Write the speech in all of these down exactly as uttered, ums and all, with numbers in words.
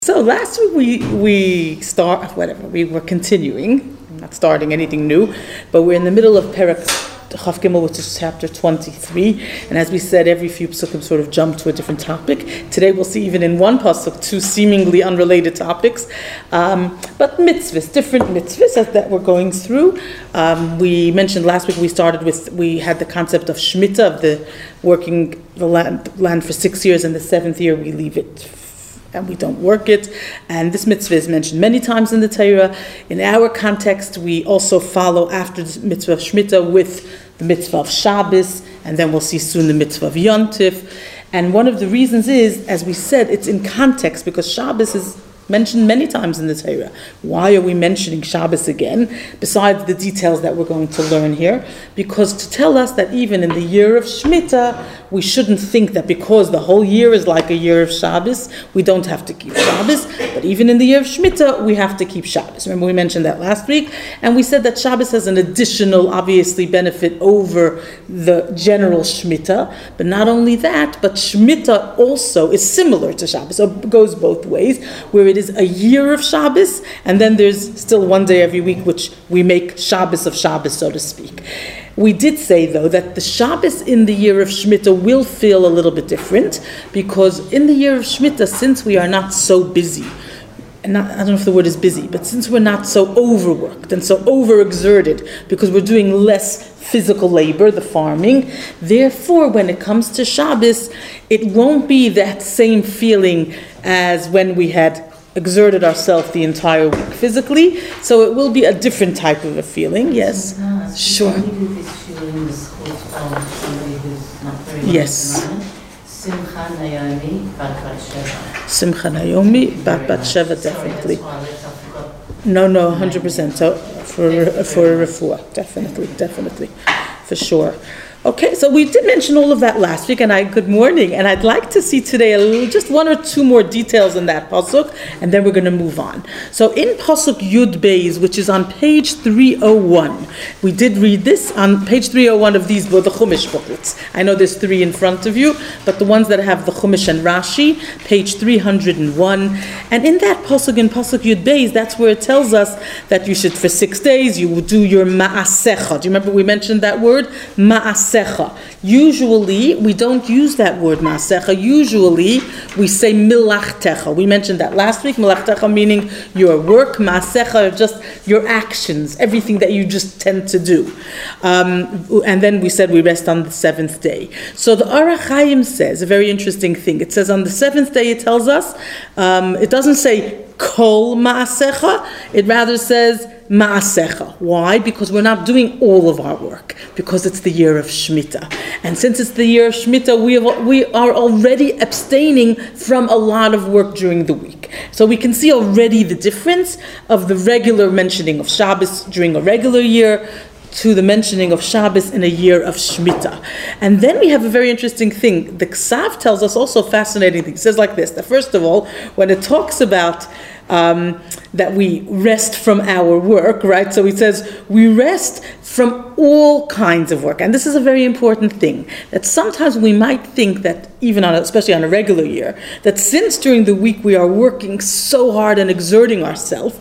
So last week we we start whatever we were continuing, not starting anything new, but we're in the middle of Perek Chaf Gimel, which is chapter twenty-three, and as we said, every few psukim sort of jump to a different topic. Today we'll see even in one pasuk two seemingly unrelated topics, um, but mitzvahs, different mitzvahs that, that we're going through. Um, we mentioned last week we started with we had the concept of Shemitah, of the working the land, land for six years, and the seventh year we leave it and we don't work it. And this mitzvah is mentioned many times in the Torah. In our context, we also follow after the mitzvah of Shemitah with the mitzvah of Shabbos, and then we'll see soon the mitzvah of Yontif. And one of the reasons is, as we said, it's in context because Shabbos is mentioned many times in the Torah. Why are we mentioning Shabbos again, besides the details that we're going to learn here? Because to tell us that even in the year of Shemitah, we shouldn't think that because the whole year is like a year of Shabbos, we don't have to keep Shabbos, but even in the year of Shemitah, we have to keep Shabbos. Remember we mentioned that last week, and we said that Shabbos has an additional, obviously, benefit over the general Shemitah, but not only that, but Shemitah also is similar to Shabbos, so it goes both ways, where it is a year of Shabbos, and then there's still one day every week which we make Shabbos of Shabbos, so to speak. We did say, though, that the Shabbos in the year of Shemitah will feel a little bit different, because in the year of Shemitah, since we are not so busy, and not, I don't know if the word is busy, but since we're not so overworked and so overexerted, because we're doing less physical labor, the farming, therefore, when it comes to Shabbos, it won't be that same feeling as when we had exerted ourselves the entire week physically, so it will be a different type of a feeling. Yes, uh, sure. Yes. Simcha Naomi, Bat Batsheva. Simcha Naomi, Bat Batsheva, definitely. No, no, one hundred percent. So for for refuah, definitely, definitely, for sure. Okay, so we did mention all of that last week, and I good morning, and I'd like to see today a little, just one or two more details in that pasuk, and then we're going to move on. So in pasuk Yud Beis, which is on page three oh one, we did read this on page three oh one of these, the Chumash booklets. I know there's three in front of you, but the ones that have the Chumash and Rashi, page three oh one, and in that pasuk, in pasuk Yud Beis, that's where it tells us that you should, for six days, you will do your ma'asecha. Do you remember we mentioned that word? Ma'asecha. Usually, we don't use that word ma'asecha. Usually, we say milachtecha. We mentioned that last week. Milachtecha meaning your work. Ma'asecha, just your actions, everything that you just tend to do. Um, and then we said we rest on the seventh day. So the Orach Chaim says a very interesting thing. It says on the seventh day, it tells us, um, it doesn't say kol ma'asecha. It rather says ma'asecha. Why? Because we're not doing all of our work, because it's the year of Shemitah. And since it's the year of Shemitah, we, have, we are already abstaining from a lot of work during the week. So we can see already the difference of the regular mentioning of Shabbos during a regular year to the mentioning of Shabbos in a year of Shemitah. And then we have a very interesting thing. The Ksav tells us also fascinating things. It says like this, that first of all, when it talks about Um, that we rest from our work, right? So he says we rest from all kinds of work, and this is a very important thing. That sometimes we might think that, even on, a, especially on a regular year, that since during the week we are working so hard and exerting ourselves,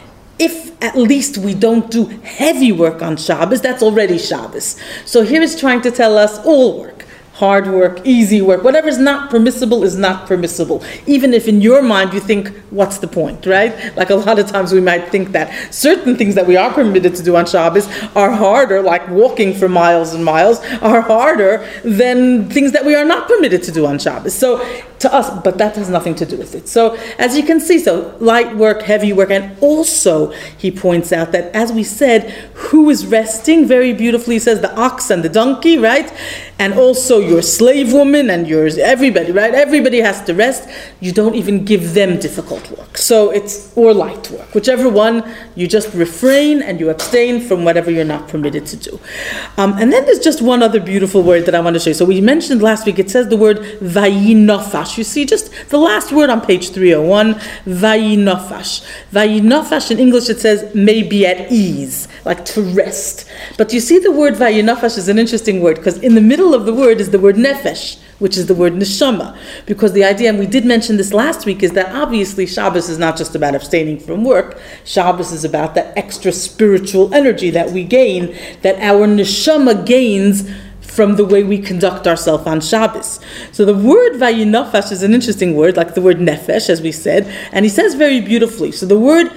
if at least we don't do heavy work on Shabbos, that's already Shabbos. So here is trying to tell us all work. Hard work, easy work, whatever is not permissible is not permissible. Even if in your mind you think, what's the point, right? Like a lot of times we might think that certain things that we are permitted to do on Shabbos are harder, like walking for miles and miles, are harder than things that we are not permitted to do on Shabbos. So to us, but that has nothing to do with it. So as you can see, so light work, heavy work, and also he points out that, as we said, who is resting? Very beautifully he says the ox and the donkey, right? And also your slave woman and yours, everybody, right? Everybody has to rest. You don't even give them difficult work. So it's, or light work. Whichever one, you just refrain and you abstain from whatever you're not permitted to do. Um, and then there's just one other beautiful word that I want to show you. So we mentioned last week, it says the word vayinofash. You see just the last word on page three oh one, vayinofash. Vayinofash in English it says may be at ease, like to rest. But you see the word vayinofash is an interesting word, because in the middle of the word is the word nefesh, which is the word neshama. Because the idea, and we did mention this last week, is that obviously Shabbos is not just about abstaining from work. Shabbos is about that extra spiritual energy that we gain, that our neshama gains from the way we conduct ourselves on Shabbos. So the word vayinafash is an interesting word, like the word nefesh, as we said, and he says very beautifully. So the word,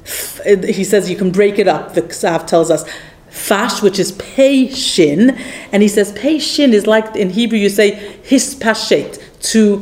he says you can break it up. The Ksav tells us fash, which is pei shin, and he says pei shin is like in Hebrew you say hispashet, to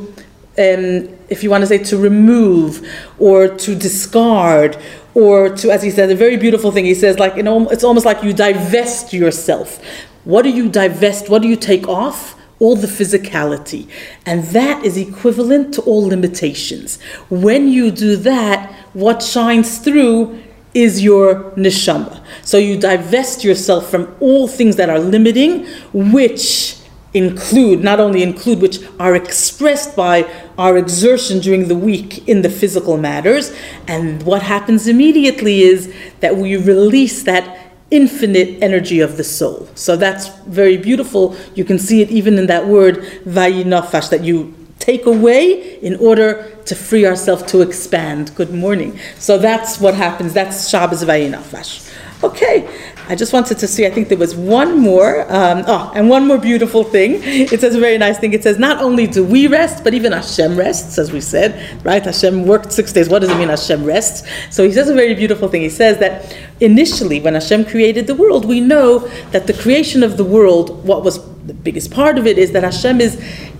um, if you want to say to remove or to discard, or to, as he says, a very beautiful thing. He says like, you know, it's almost like you divest yourself. What do you divest? What do you take off? All the physicality. And that is equivalent to all limitations. When you do that, what shines through is your neshama. So you divest yourself from all things that are limiting, which include, not only include, which are expressed by our exertion during the week in the physical matters. And what happens immediately is that we release that infinite energy of the soul. So that's very beautiful. You can see it even in that word vayinafash, that you take away in order to free ourselves to expand. Good morning. So that's what happens. That's Shabbos vayinafash. Okay, I just wanted to see, I think there was one more, um, oh, and one more beautiful thing. It says a very nice thing. It says, not only do we rest, but even Hashem rests, as we said, right? Hashem worked six days. What does it mean Hashem rests? So he says a very beautiful thing. He says that initially, when Hashem created the world, we know that the creation of the world, what was the biggest part of it, is that Hashem is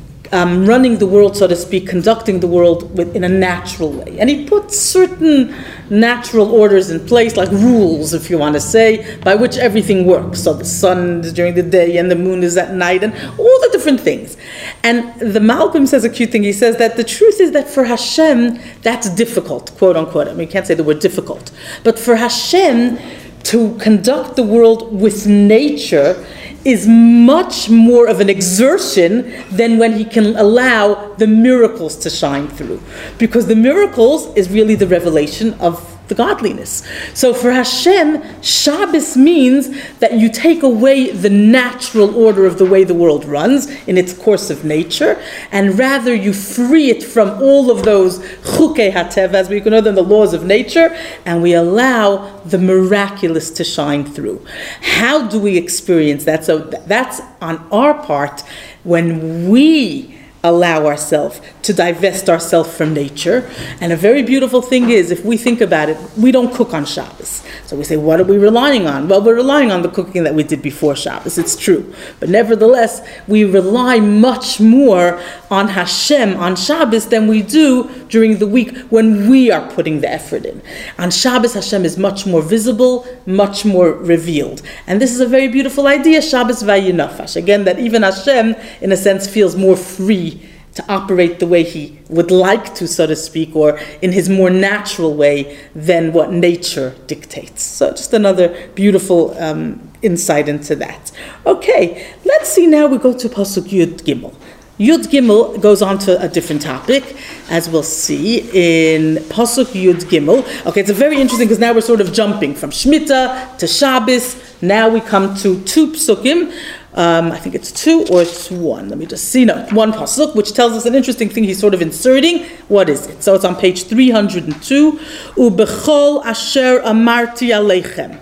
Um, running the world, so to speak, conducting the world with, in a natural way. And he puts certain natural orders in place, like rules, if you want to say, by which everything works. So the sun is during the day and the moon is at night, and all the different things. And the Malbim says a cute thing. He says that the truth is that for Hashem, that's difficult, quote unquote. I mean, you can't say the word difficult. But for Hashem to conduct the world with nature is much more of an exertion than when he can allow the miracles to shine through. Because the miracles is really the revelation of the godliness. So for Hashem, Shabbos means that you take away the natural order of the way the world runs in its course of nature, and rather you free it from all of those chukei hateva, as we know them, the laws of nature, and we allow the miraculous to shine through. How do we experience that? So that's on our part when we allow ourselves to divest ourselves from nature. And a very beautiful thing is, if we think about it, we don't cook on Shabbos. So we say, what are we relying on? Well, we're relying on the cooking that we did before Shabbos, it's true. But nevertheless, we rely much more on Hashem on Shabbos than we do during the week when we are putting the effort in. On Shabbos, Hashem is much more visible, much more revealed. And this is a very beautiful idea, Shabbos vayinafash. Again, that even Hashem, in a sense, feels more free to operate the way he would like to, so to speak, or in his more natural way than what nature dictates. So just another beautiful um, insight into that. Okay, let's see now, we go to Pasuk Yud Gimel. Yud Gimel goes on to a different topic, as we'll see in Pasuk Yud Gimel. Okay, it's a very interesting, because now we're sort of jumping from Shemitah to Shabbos. Now we come to two psukim. Um, I think it's two or it's one. Let me just see. No, one pasuk, which tells us an interesting thing he's sort of inserting. What is it? So it's on page three hundred two. Ubechol asher amarti aleichem.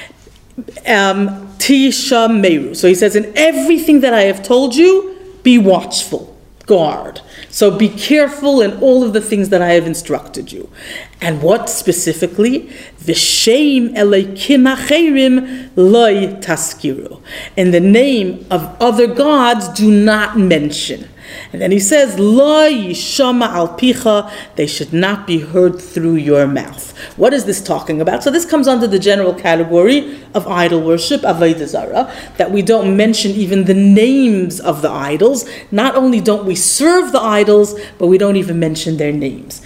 Um, Tisha meru. So he says, in everything that I have told you, be watchful, guard. So be careful in all of the things that I have instructed you. And what specifically? V'shem eleikim acherim loy taskiru. In the name of other gods, do not mention. And then he says, Lo yishama al picha, they should not be heard through your mouth. What is this talking about? So this comes under the general category of idol worship, avodah zarah, that we don't mention even the names of the idols. Not only don't we serve the idols, but we don't even mention their names.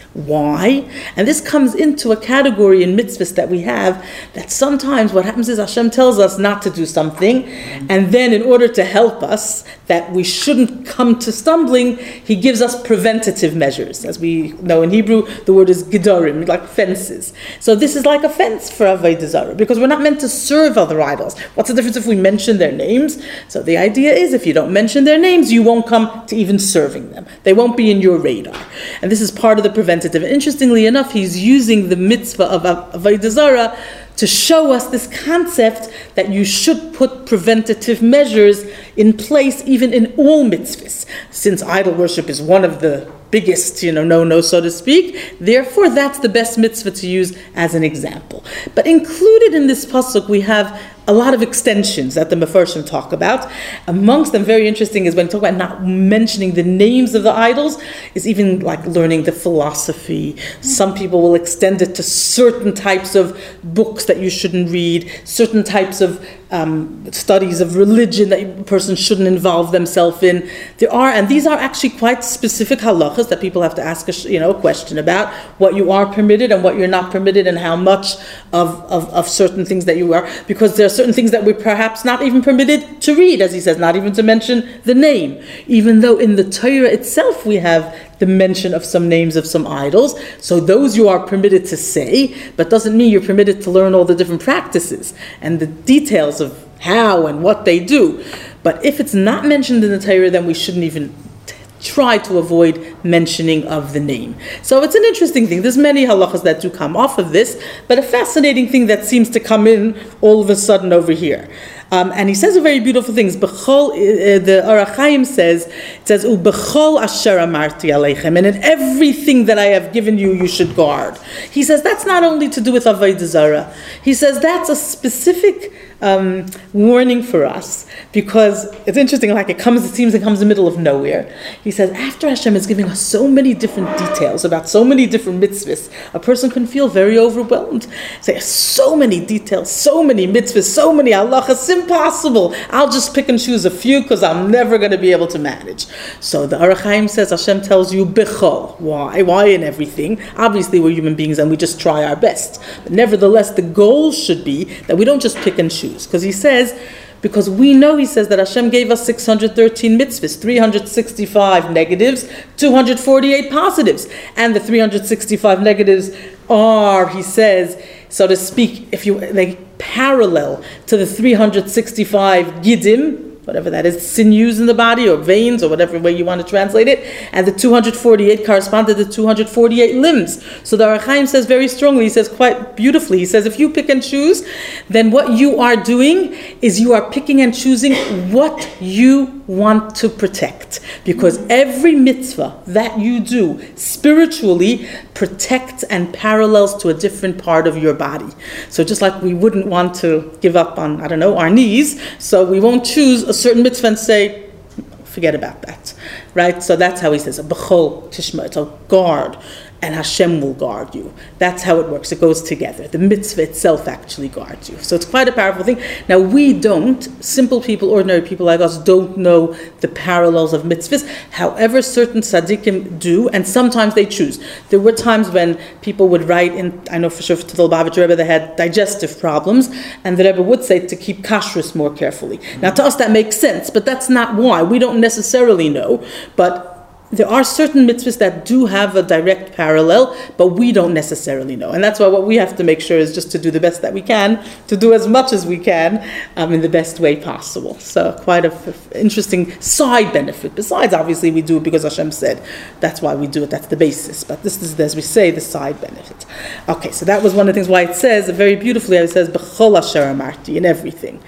Why? And this comes into a category in mitzvahs that we have, that sometimes what happens is Hashem tells us not to do something, and then in order to help us, that we shouldn't come to stumbling, He gives us preventative measures. As we know in Hebrew, the word is gedorim, like fences. So this is like a fence for Avodah Zarah, because we're not meant to serve other idols. What's the difference if we mention their names? So the idea is, if you don't mention their names, you won't come to even serving them. They won't be in your radar. And this is part of the preventative. Interestingly enough, he's using the mitzvah of Avodah Zarah to show us this concept that you should put preventative measures in place even in all mitzvahs. Since idol worship is one of the biggest, you know, no-no, so to speak, therefore that's the best mitzvah to use as an example. But included in this pasuk we have a lot of extensions that the Mefarshim talk about. Amongst them, very interesting, is when you talk about not mentioning the names of the idols, is even like learning the philosophy. Some people will extend it to certain types of books that you shouldn't read, certain types of um, studies of religion that a person shouldn't involve themselves in. There are, and these are actually quite specific halachas that people have to ask a, you know, a question about, what you are permitted and what you're not permitted, and how much of, of, of certain things that you are, because there are certain things that we're perhaps not even permitted to read, as he says, not even to mention the name, even though in the Torah itself we have the mention of some names of some idols. So those you are permitted to say, but doesn't mean you're permitted to learn all the different practices and the details of how and what they do. But if it's not mentioned in the Torah, then we shouldn't even try to avoid mentioning of the name. So it's an interesting thing. There's many halachas that do come off of this, but a fascinating thing that seems to come in all of a sudden over here. Um, and he says a very beautiful thing. B'chol, uh, the Orach Chaim says, it says, "U'b'chol asher amarti aleichem," and in everything that I have given you, you should guard. He says that's not only to do with Avodah Zarah. He says that's a specific um, warning for us, because it's interesting. Like it comes, it seems it comes in the middle of nowhere. He says after Hashem is giving us so many different details about so many different mitzvahs, a person can feel very overwhelmed. Say so many details, so many mitzvahs, so many halachas. Impossible. I'll just pick and choose a few because I'm never going to be able to manage. So the Orach Chaim says Hashem tells you b'chol. Why? Why in everything? Obviously we're human beings and we just try our best. But nevertheless, the goal should be that we don't just pick and choose. Because he says, because we know, he says, that Hashem gave us six hundred thirteen mitzvahs, three hundred sixty-five negatives, two hundred forty-eight positives. And the three hundred sixty-five negatives are, he says, so to speak, if you they parallel to the three hundred sixty-five gidim, whatever that is, sinews in the body or veins or whatever way you want to translate it, and the two hundred forty-eight correspond to the two hundred forty-eight limbs. So the Orach Chaim says very strongly, he says quite beautifully, he says if you pick and choose, then what you are doing is you are picking and choosing what you want to protect, because every mitzvah that you do spiritually protects and parallels to a different part of your body. So just like we wouldn't want to give up on, I don't know, our knees, so we won't choose a certain mitzvah and say, forget about that, right? So that's how he says, b'chol tishma, so guard, and Hashem will guard you. That's how it works. It goes together. The mitzvah itself actually guards you. So it's quite a powerful thing. Now we don't, simple people, ordinary people like us, don't know the parallels of mitzvahs. However, certain tzaddikim do, and sometimes they choose. There were times when people would write in, I know for sure to the Lubavitcher Rebbe, they had digestive problems, and the Rebbe would say to keep kashrus more carefully. Now to us that makes sense, but that's not why. We don't necessarily know, but there are certain mitzvahs that do have a direct parallel, but we don't necessarily know. And that's why what we have to make sure is just to do the best that we can, to do as much as we can um, in the best way possible. So quite an f- interesting side benefit. Besides, obviously, we do it because Hashem said. That's why we do it. That's the basis. But this is, as we say, the side benefit. Okay, so that was one of the things why it says, very beautifully, it says, B'chol asher amarti, in everything.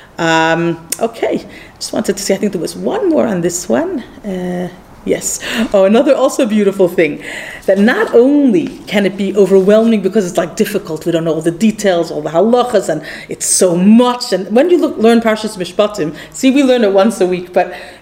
Um, okay, just wanted to see, I think there was one more on this one. Uh, Yes. Oh, another also beautiful thing, that not only can it be overwhelming because it's like difficult, we don't know all the details, all the halachas, and it's so much. And when you look, learn Parshas Mishpatim, see, we learn it once a week, but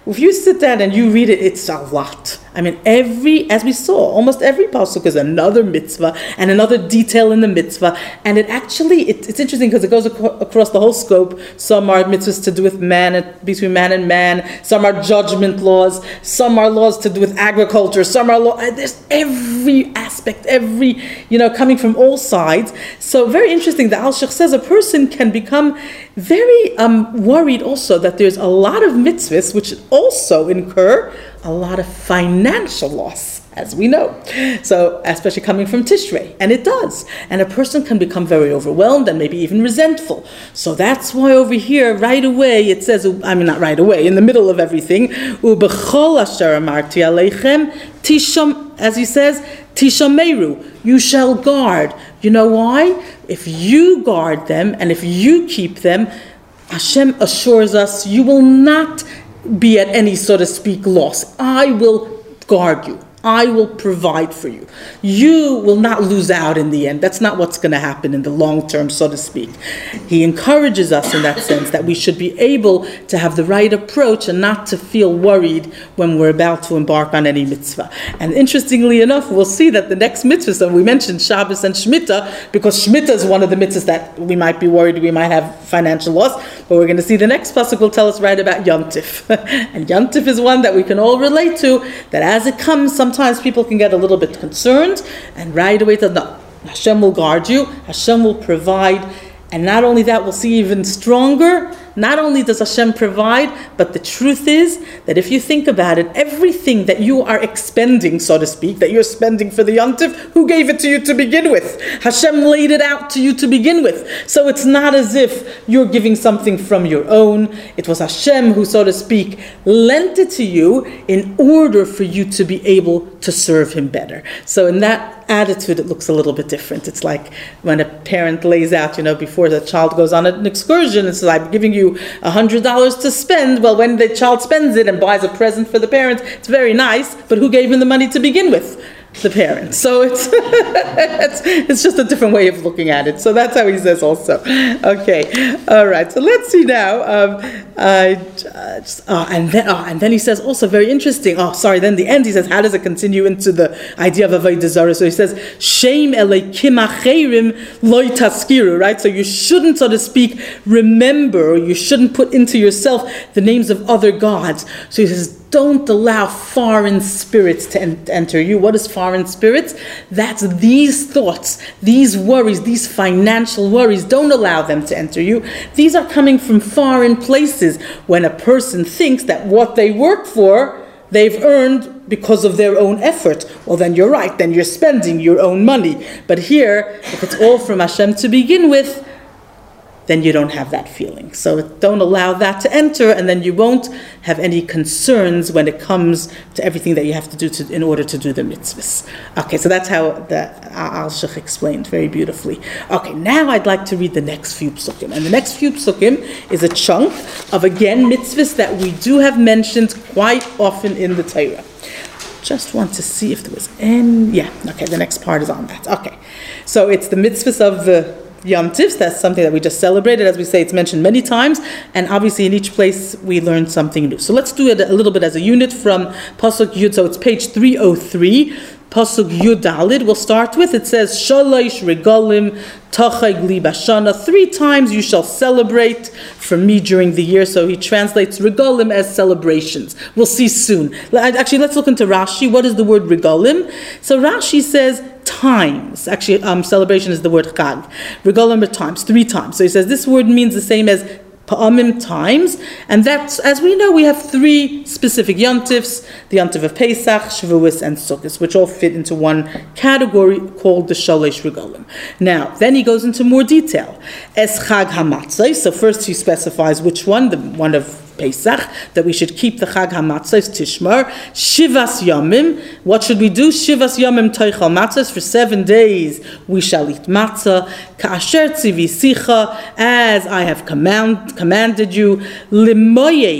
if you sit down and you read it, it's a lot. I mean, every, as we saw, almost every pasuk is another mitzvah and another detail in the mitzvah. And it actually, it, it's interesting because it goes ac- across the whole scope. Some are mitzvahs to do with man, and, between man and man. Some are judgment laws. Some are laws to do with agriculture. Some are law. There's every aspect, every, you know, coming from all sides. So very interesting. The Al-Sheikh says a person can become very um, worried also that there's a lot of mitzvahs which also incur a lot of financial loss, as we know. So, especially coming from Tishrei, and it does. And a person can become very overwhelmed and maybe even resentful. So that's why over here, right away, it says, I mean, not right away, in the middle of everything, Ubechol asher amarti aleichem tisham, as he says, tishameru, you shall guard. You know why? If you guard them and if you keep them, Hashem assures us you will not be at any, so to speak, loss. I will guard you. I will provide for you. You will not lose out in the end. That's not what's going to happen in the long term, so to speak. He encourages us in that sense that we should be able to have the right approach and not to feel worried when we're about to embark on any mitzvah. And interestingly enough, we'll see that the next mitzvah, so we mentioned Shabbos and Shemitah, because Shemitah is one of the mitzvahs that we might be worried we might have financial loss, but we're going to see the next pasuk will tell us right about Yom Tif. And Yom Tif is one that we can all relate to, that as it comes, sometimes Sometimes people can get a little bit concerned and right away tell, no, Hashem will guard you, Hashem will provide, and not only that, we'll see even stronger, not only does Hashem provide, but the truth is that if you think about it, everything that you are expending, so to speak, that you're spending for the Yom Tov, who gave it to you to begin with? Hashem laid it out to you to begin with. So it's not as if you're giving something from your own. It was Hashem who, so to speak, lent it to you in order for you to be able to serve Him better. So in that attitude, it looks a little bit different. It's like when a parent lays out, you know, before the child goes on an excursion, it's like, I'm giving you a hundred dollars to spend. Well, when the child spends it and buys a present for the parents, it's very nice, but who gave him the money to begin with? The parents. So it's, it's it's just a different way of looking at it. So that's how he says also. Okay, all right. So let's see now. Um, uh, just, oh, and then oh, and then he says also very interesting. Oh, sorry. Then the end he says, how does it continue into the idea of avodah zarah? So he says, Shem eleikim acherim loy taskiru. Right. So you shouldn't, so to speak, remember, or you shouldn't put into yourself the names of other gods. So he says, don't allow foreign spirits to en- enter you. What is foreign spirits? That's these thoughts, these worries, these financial worries. Don't allow them to enter you. These are coming from foreign places. When a person thinks that what they work for, they've earned because of their own effort, well, then you're right. Then you're spending your own money. But here, if it's all from Hashem to begin with, then you don't have that feeling. So don't allow that to enter, and then you won't have any concerns when it comes to everything that you have to do to, in order to do the mitzvahs. Okay, so that's how the Al-Sheikh explained very beautifully. Okay, now I'd like to read the next few psukim. And the next few psukim is a chunk of, again, mitzvahs that we do have mentioned quite often in the Torah. Just want to see if there was any... Yeah, okay, the next part is on that. Okay, so it's the mitzvahs of the Yom Tiv. That's something that we just celebrated. As we say, it's mentioned many times, and obviously in each place we learned something new. So let's do it a little bit as a unit from Pasuk Yud. So it's page three oh three, Pasuk Yud Dalid. We'll start with, it says, Shalosh regalim tachag li bashana. Three times you shall celebrate for me during the year. So he translates regalim as celebrations. We'll see soon. Actually, let's look into Rashi. What is the word regalim? So Rashi says times. Actually, um, celebration is the word chag. Regalim are times, three times. So he says this word means the same as pa'amim, times, and that's, as we know, we have three specific yontifs: the yontif of Pesach, Shavuos, and Sukkot, which all fit into one category called the Shalosh Regalim. Now, then he goes into more detail. Es Chag HaMatzah. So first he specifies which one, the one of Pesach, that we should keep the Chag HaMatzos Tishmar. Shivas Yomim. What should we do? Shivas Yomim Toichal Matzos. For seven days we shall eat matzah. Ka'asher tzivisicha, as I have command, commanded you. Limoyed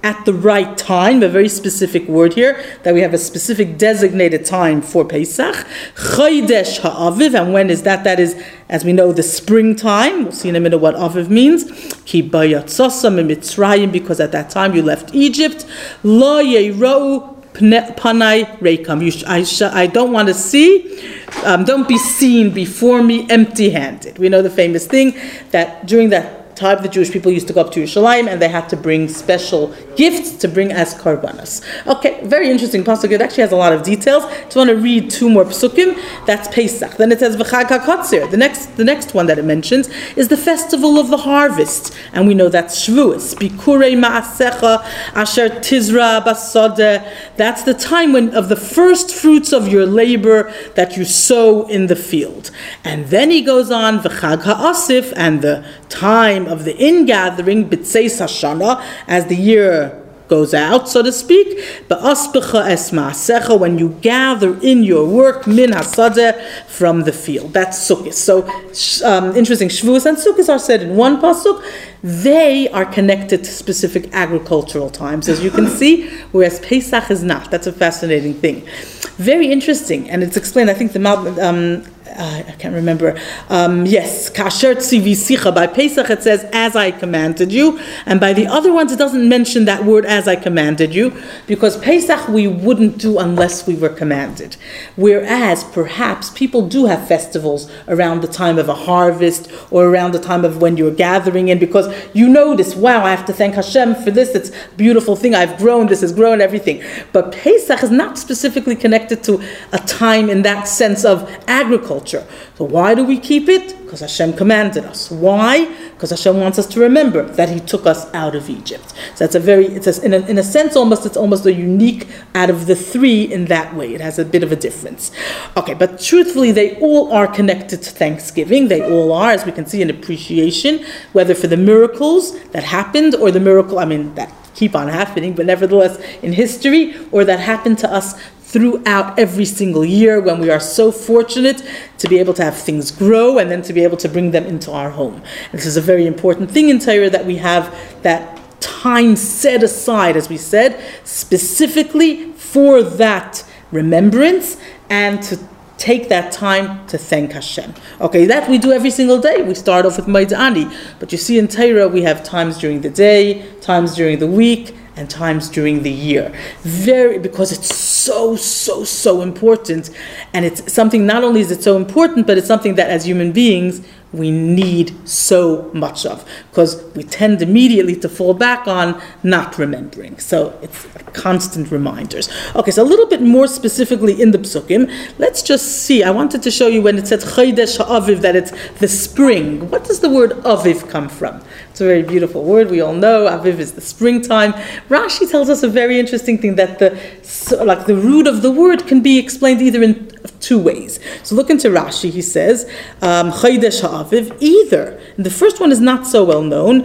at the right time, a very specific word here, that we have a specific designated time for Pesach. Chodesh ha'aviv, and when is that? That is, as we know, the springtime. We'll see in a minute what aviv means. Ki bayatzasa mitzrayim, because at that time you left Egypt. Lo yeirou panai reikam. You sh- I, sh- I don't want to see, um, don't be seen before me empty-handed. We know the famous thing that during that time the Jewish people used to go up to Yerushalayim and they had to bring special gifts to bring as karbanos. Okay, very interesting pasuk. It actually has a lot of details. Just want to read two more pasukim. That's Pesach. Then it says V'chag HaKotzir. The next, the next one that it mentions is the festival of the harvest, and we know that's Shavuos. Bikurei Ma'asecha Asher Tizra Basodeh. That's the time when of the first fruits of your labor that you sow in the field. And then he goes on V'chag HaAsif, and the time of the ingathering, B'tzeis Hashana, as the year goes out, so to speak. Ba'aspecha es ma'asecha, when you gather in your work, min hasadeh, from the field. That's Sukkot. So, um, interesting, Shavuos and Sukkot are said in one pasuk. They are connected to specific agricultural times, as you can see, whereas Pesach is not. That's a fascinating thing. Very interesting, and it's explained, I think the um, Uh, I can't remember. Um, yes, kasher tzivi sicha. By Pesach it says, "As I commanded you," and by the other ones it doesn't mention that word, "As I commanded you," because Pesach we wouldn't do unless we were commanded. Whereas perhaps people do have festivals around the time of a harvest or around the time of when you're gathering in, because you notice, wow, I have to thank Hashem for this. It's a beautiful thing. I've grown. This has grown. Everything. But Pesach is not specifically connected to a time in that sense of agriculture. So why do we keep it? Because Hashem commanded us. Why? Because Hashem wants us to remember that He took us out of Egypt. So that's a very, it's a, in, a, in a sense almost, it's almost a unique out of the three in that way. It has a bit of a difference. Okay, but truthfully they all are connected to Thanksgiving. They all are, as we can see, an appreciation, whether for the miracles that happened or the miracle, I mean, that keep on happening, but nevertheless in history, or that happened to us throughout every single year when we are so fortunate to be able to have things grow and then to be able to bring them into our home. And this is a very important thing in Torah, that we have that time set aside, as we said, specifically for that remembrance and to take that time to thank Hashem. Okay, that we do every single day. We start off with Moed Ani, but you see in Torah we have times during the day, times during the week, and times during the year. Very, because it's so, so, so important. And it's something, not only is it so important, but it's something that as human beings, we need so much of. Because we tend immediately to fall back on not remembering. So it's constant reminders. Okay, so a little bit more specifically in the Psukim, let's just see. I wanted to show you when it says Chodesh HaAviv, that it's the spring. What does the word Aviv come from? It's a very beautiful word. We all know Aviv is the springtime. Rashi tells us a very interesting thing, that the so, like the root of the word can be explained either in two ways. So look into Rashi. He says um, Chodesh HaAviv. Either, and the first one is not so well known,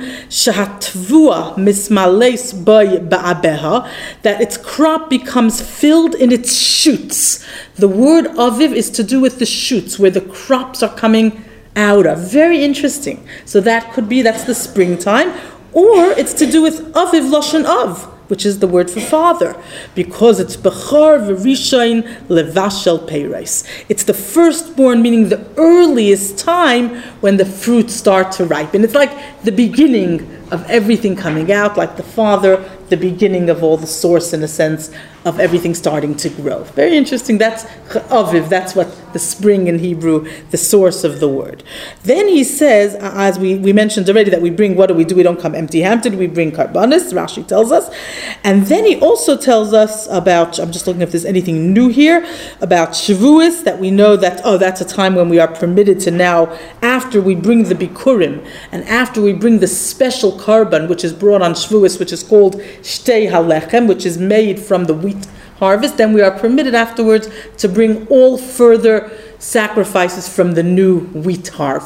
Shahatvua mismales by ba'abeha, that its crop becomes filled in its shoots. The word Aviv is to do with the shoots, where the crops are coming out of. Very interesting. So that could be, that's the springtime, or it's to do with Aviv Lashon Av, which is the word for father, because it's Bechar v'Rishain levashel peiros. It's the firstborn, meaning the earliest time when the fruits start to ripen. It's like the beginning of everything coming out, like the father, the beginning of all the source, in a sense, of everything starting to grow. Very interesting. That's Aviv. That's what the spring in Hebrew, the source of the word. Then he says, as we, we mentioned already, that we bring, what do we do? We don't come empty-handed. We bring karbanis, Rashi tells us. And then he also tells us about, I'm just looking if there's anything new here, about Shavuos, that we know that, oh, that's a time when we are permitted to now, after we bring the Bikurim, and after we bring the special karban, which is brought on Shavuos, which is called Shtei HaLechem, which is made from the wheat harvest, then we are permitted afterwards to bring all further sacrifices from the new wheat harvest.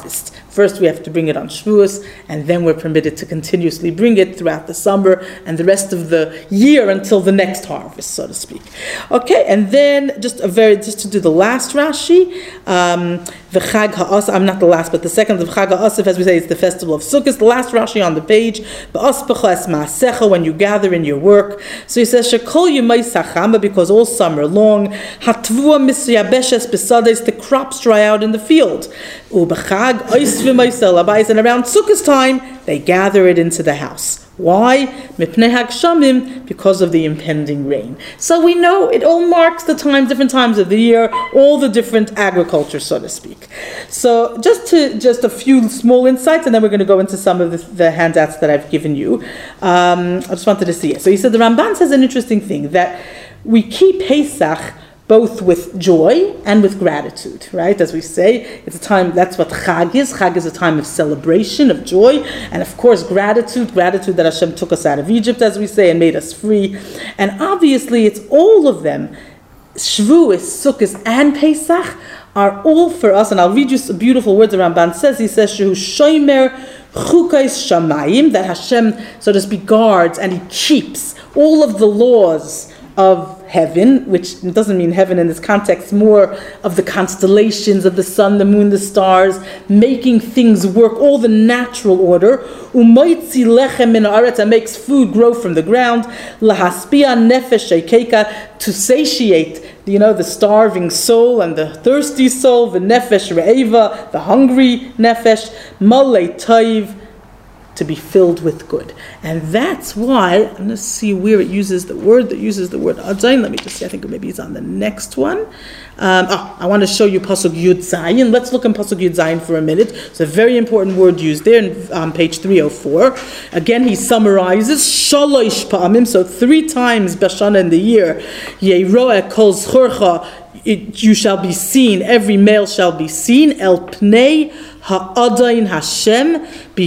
First we have to bring it on Shavuos, and then we're permitted to continuously bring it throughout the summer and the rest of the year until the next harvest, so to speak. Okay, and then just a very just to do the last Rashi, um, the Chag HaAsif, I'm not the last, but the second of Chag HaAsif, as we say, is the festival of Sukkot. The last Rashi on the page, Ba'aspecha es ma'asecha, when you gather in your work. So he says, Shekol yemay sachama, because all summer long, Hatvua misyabeshes besades, the crops dry out in the field. Ubechag ois v'maysel abayis, and around Sukkot's time, they gather it into the house. Why? Mipnei hagshamim, because of the impending rain. So we know it all marks the times, different times of the year, all the different agriculture, so to speak. So just to just a few small insights, and then we're going to go into some of the, the handouts that I've given you. Um, I just wanted to see it. So he said the Ramban says an interesting thing, that we keep Pesach both with joy and with gratitude, right? As we say, it's a time, that's what Chag is. Chag is a time of celebration, of joy, and of course gratitude, gratitude that Hashem took us out of Egypt, as we say, and made us free. And obviously it's all of them, Shavuos, Sukkot, and Pesach, are all for us, and I'll read you some beautiful words the Ramban says. He says, Shehu shomer chukais shamayim, that Hashem, so to speak, guards and He keeps all of the laws of heaven, which doesn't mean heaven in this context, more of the constellations of the sun, the moon, the stars, making things work, all the natural order. Umoitzi lechem min haaretz, and makes food grow from the ground. Lahaspia nefesh sheikeika, to satiate, you know, the starving soul and the thirsty soul. The nefesh re'eva, the hungry nefesh. Malei taiv, to be filled with good. And that's why, I'm going to see where it uses the word that uses the word Adain. Let me just see, I think maybe it's on the next one. Um, oh, I want to show you Pasuk Yud Zayin. Let's look in Pasuk Yud Zayin for a minute. It's a very important word used there on um, page three oh four. Again, he summarizes Shalosh Pa'amim, so three times Bashana in the year, Yeroeh Kol Zchorcha, you shall be seen, every male shall be seen, El Pnei Ha'adain Hashem,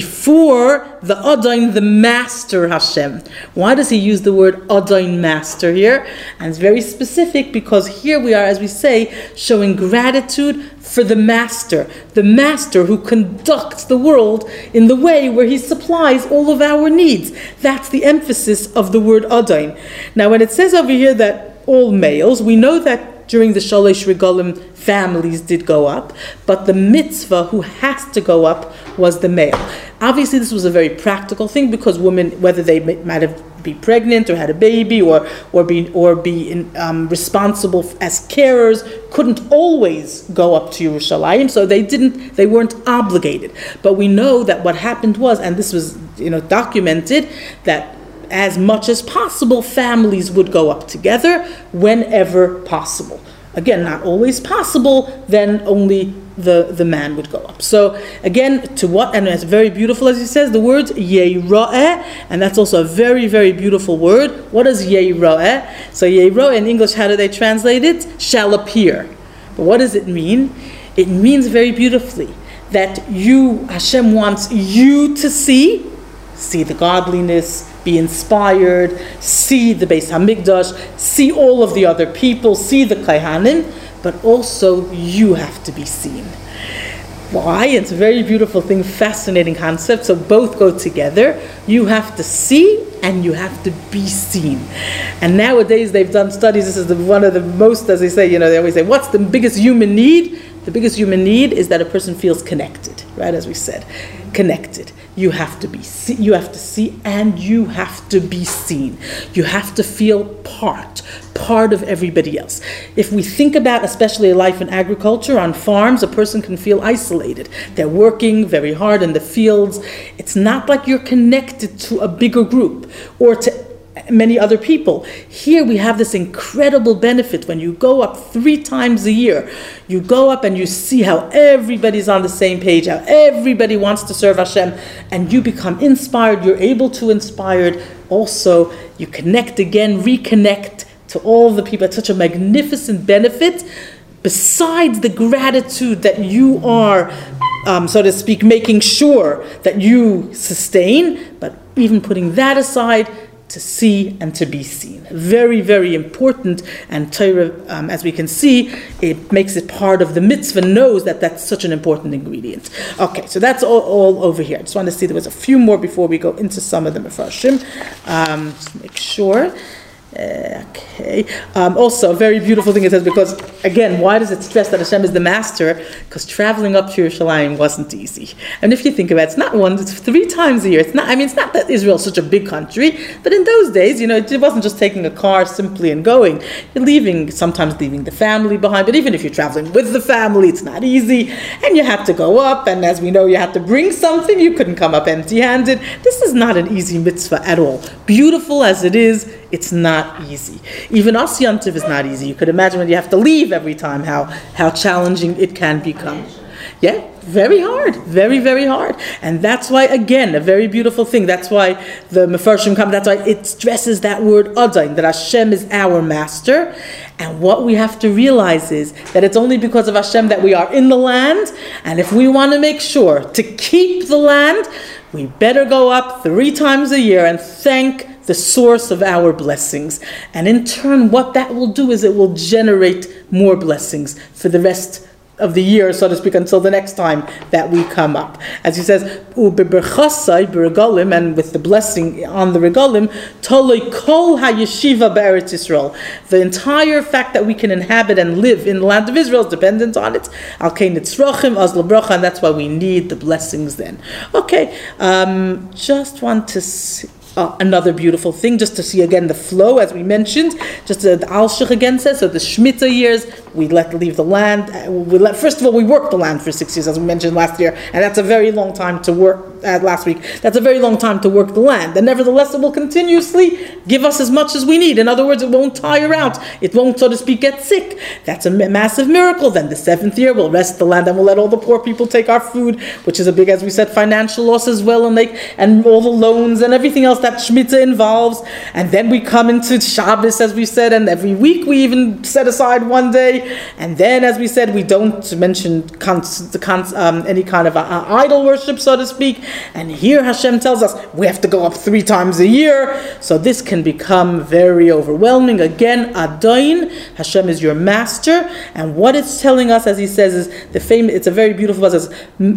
before the Adain, the master Hashem. Why does he use the word Adain, master, here? And it's very specific, because here we are, as we say, showing gratitude for the master, the master who conducts the world in the way where he supplies all of our needs. That's the emphasis of the word Adain. Now, when it says over here that all males, we know that during the Shalosh Regalim, families did go up, but the mitzvah who has to go up was the male. Obviously, this was a very practical thing, because women, whether they might have be pregnant or had a baby or or be or be in, um, responsible as carers, couldn't always go up to Yerushalayim, so they didn't, they weren't obligated. But we know that what happened was, and this was, you know, documented, that as much as possible, families would go up together whenever possible. Again, not always possible, then only the, the man would go up. So again, to what, and it's very beautiful, as he says, the word Yeira'eh, and that's also a very, very beautiful word. What is Yeira'eh? So Yeira'eh in English, how do they translate it? Shall appear. But what does it mean? It means very beautifully that you, Hashem wants you to see, see the godliness, be inspired, see the Beis Hamikdash, see all of the other people, see the Kohanim, but also you have to be seen. Why? It's a very beautiful thing, fascinating concept. So both go together. You have to see and you have to be seen. And nowadays they've done studies. This is the, one of the most, as they say, you know, they always say, what's the biggest human need? The biggest human need is that a person feels connected, right? As we said, connected. You have to be see, you have to see, and you have to be seen. You have to feel part, part of everybody else. If we think about, especially life in agriculture, on farms, a person can feel isolated. They're working very hard in the fields. It's not like you're connected to a bigger group or to many other people. Here we have this incredible benefit when you go up three times a year. You go up and you see how everybody's on the same page, how everybody wants to serve Hashem, and you become inspired. You're able to inspire. Also, you connect again, reconnect to all the people. It's such a magnificent benefit, besides the gratitude that you are, um, so to speak, making sure that you sustain, but even putting that aside, to see and to be seen. Very, very important, and Torah, um, as we can see, it makes it part of the mitzvah, knows that that's such an important ingredient. Okay, so that's all, all over here. I just want to see there was a few more before we go into some of the Mefarshim. Um, just make sure. Okay. Um, also, a very beautiful thing it says, because again, why does it stress that Hashem is the master? Because traveling up to Yerushalayim wasn't easy. And if you think about it, it's not once, it's three times a year. It's not. I mean, it's not that Israel is such a big country, but in those days, you know, it wasn't just taking a car simply and going. You're leaving, sometimes leaving the family behind. But even if you're traveling with the family, it's not easy. And you have to go up. And as we know, you have to bring something. You couldn't come up empty-handed. This is not an easy mitzvah at all. Beautiful as it is, it's not easy. Even As Yantiv is not easy. You could imagine when you have to leave every time, how, how challenging it can become. Yeah, very hard. Very, very hard. And that's why, again, a very beautiful thing. That's why the Mefarshim come, that's why it stresses that word Adain, that Hashem is our master. And what we have to realize is that it's only because of Hashem that we are in the land. And if we want to make sure to keep the land, we better go up three times a year and thank the source of our blessings. And in turn, what that will do is it will generate more blessings for the rest of the year, so to speak, until the next time that we come up. As he says, u'beberchasai b'regalim, and with the blessing on the regalim, toloi kol ha'yeshiva be'eretz Yisrael. The entire fact that we can inhabit and live in the land of Israel is dependent on it. Al kein nitzrochim, az lebracha, and that's why we need the blessings then. Okay, um, just want to see. Uh, another beautiful thing, just to see again the flow, as we mentioned. Just uh, the Alshich again says, so the Shemitah years, we let leave the land. Uh, we let, first of all, we work the land for six years, as we mentioned last year, and that's a very long time to work. Uh, last week, that's a very long time to work the land, and nevertheless, it will continuously give us as much as we need. In other words, it won't tire out. It won't, so to speak, get sick. That's a massive miracle. Then the seventh year, we'll rest the land, and we'll let all the poor people take our food, which is a big, as we said, financial loss as well, and they and all the loans and everything else that Shemitah involves. And then we come into Shabbos, as we said, and every week we even set aside one day. And then, as we said, we don't mention cons, cons, um, any kind of uh, idol worship, so to speak. And here Hashem tells us we have to go up three times a year. So this can become very overwhelming. Again, Adain, Hashem is your master. And what it's telling us, as he says, is the famous, it's a very beautiful verse,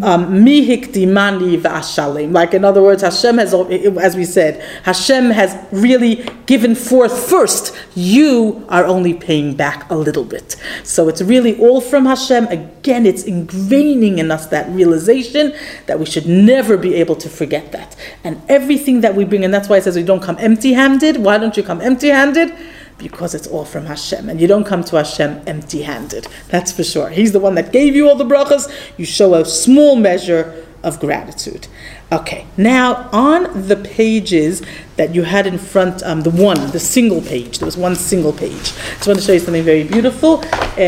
Mi hikdimani v'ashalem. Like, in other words, Hashem has, as we said, Hashem has really given forth first. You are only paying back a little bit. So it's really all from Hashem. Again, it's ingraining in us that realization that we should never be able to forget that. And everything that we bring, and that's why it says we don't come empty-handed. Why don't you come empty-handed? Because it's all from Hashem. And you don't come to Hashem empty-handed. That's for sure. He's the one that gave you all the brachas. You show a small measure of gratitude. Okay, now on the pages that you had in front, um, the one, the single page, there was one single page. I just want to show you something very beautiful.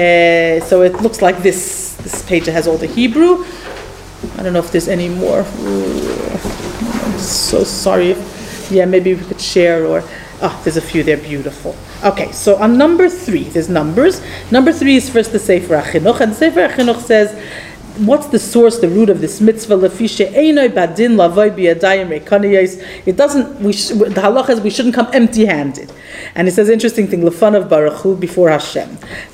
Uh, so it looks like this. This page that has all the Hebrew. I don't know if there's any more. Ooh, I'm so sorry. Yeah, maybe we could share, or oh, there's a few there. Beautiful. Okay, so on number three, there's numbers. Number three is first the Sefer HaChinuch, and the Sefer HaChinuch says, what's the source, the root of this mitzvah? It doesn't. We sh, the halacha is we shouldn't come empty-handed. And it says interesting thing. Lefanav Baruch Hu, before Hashem.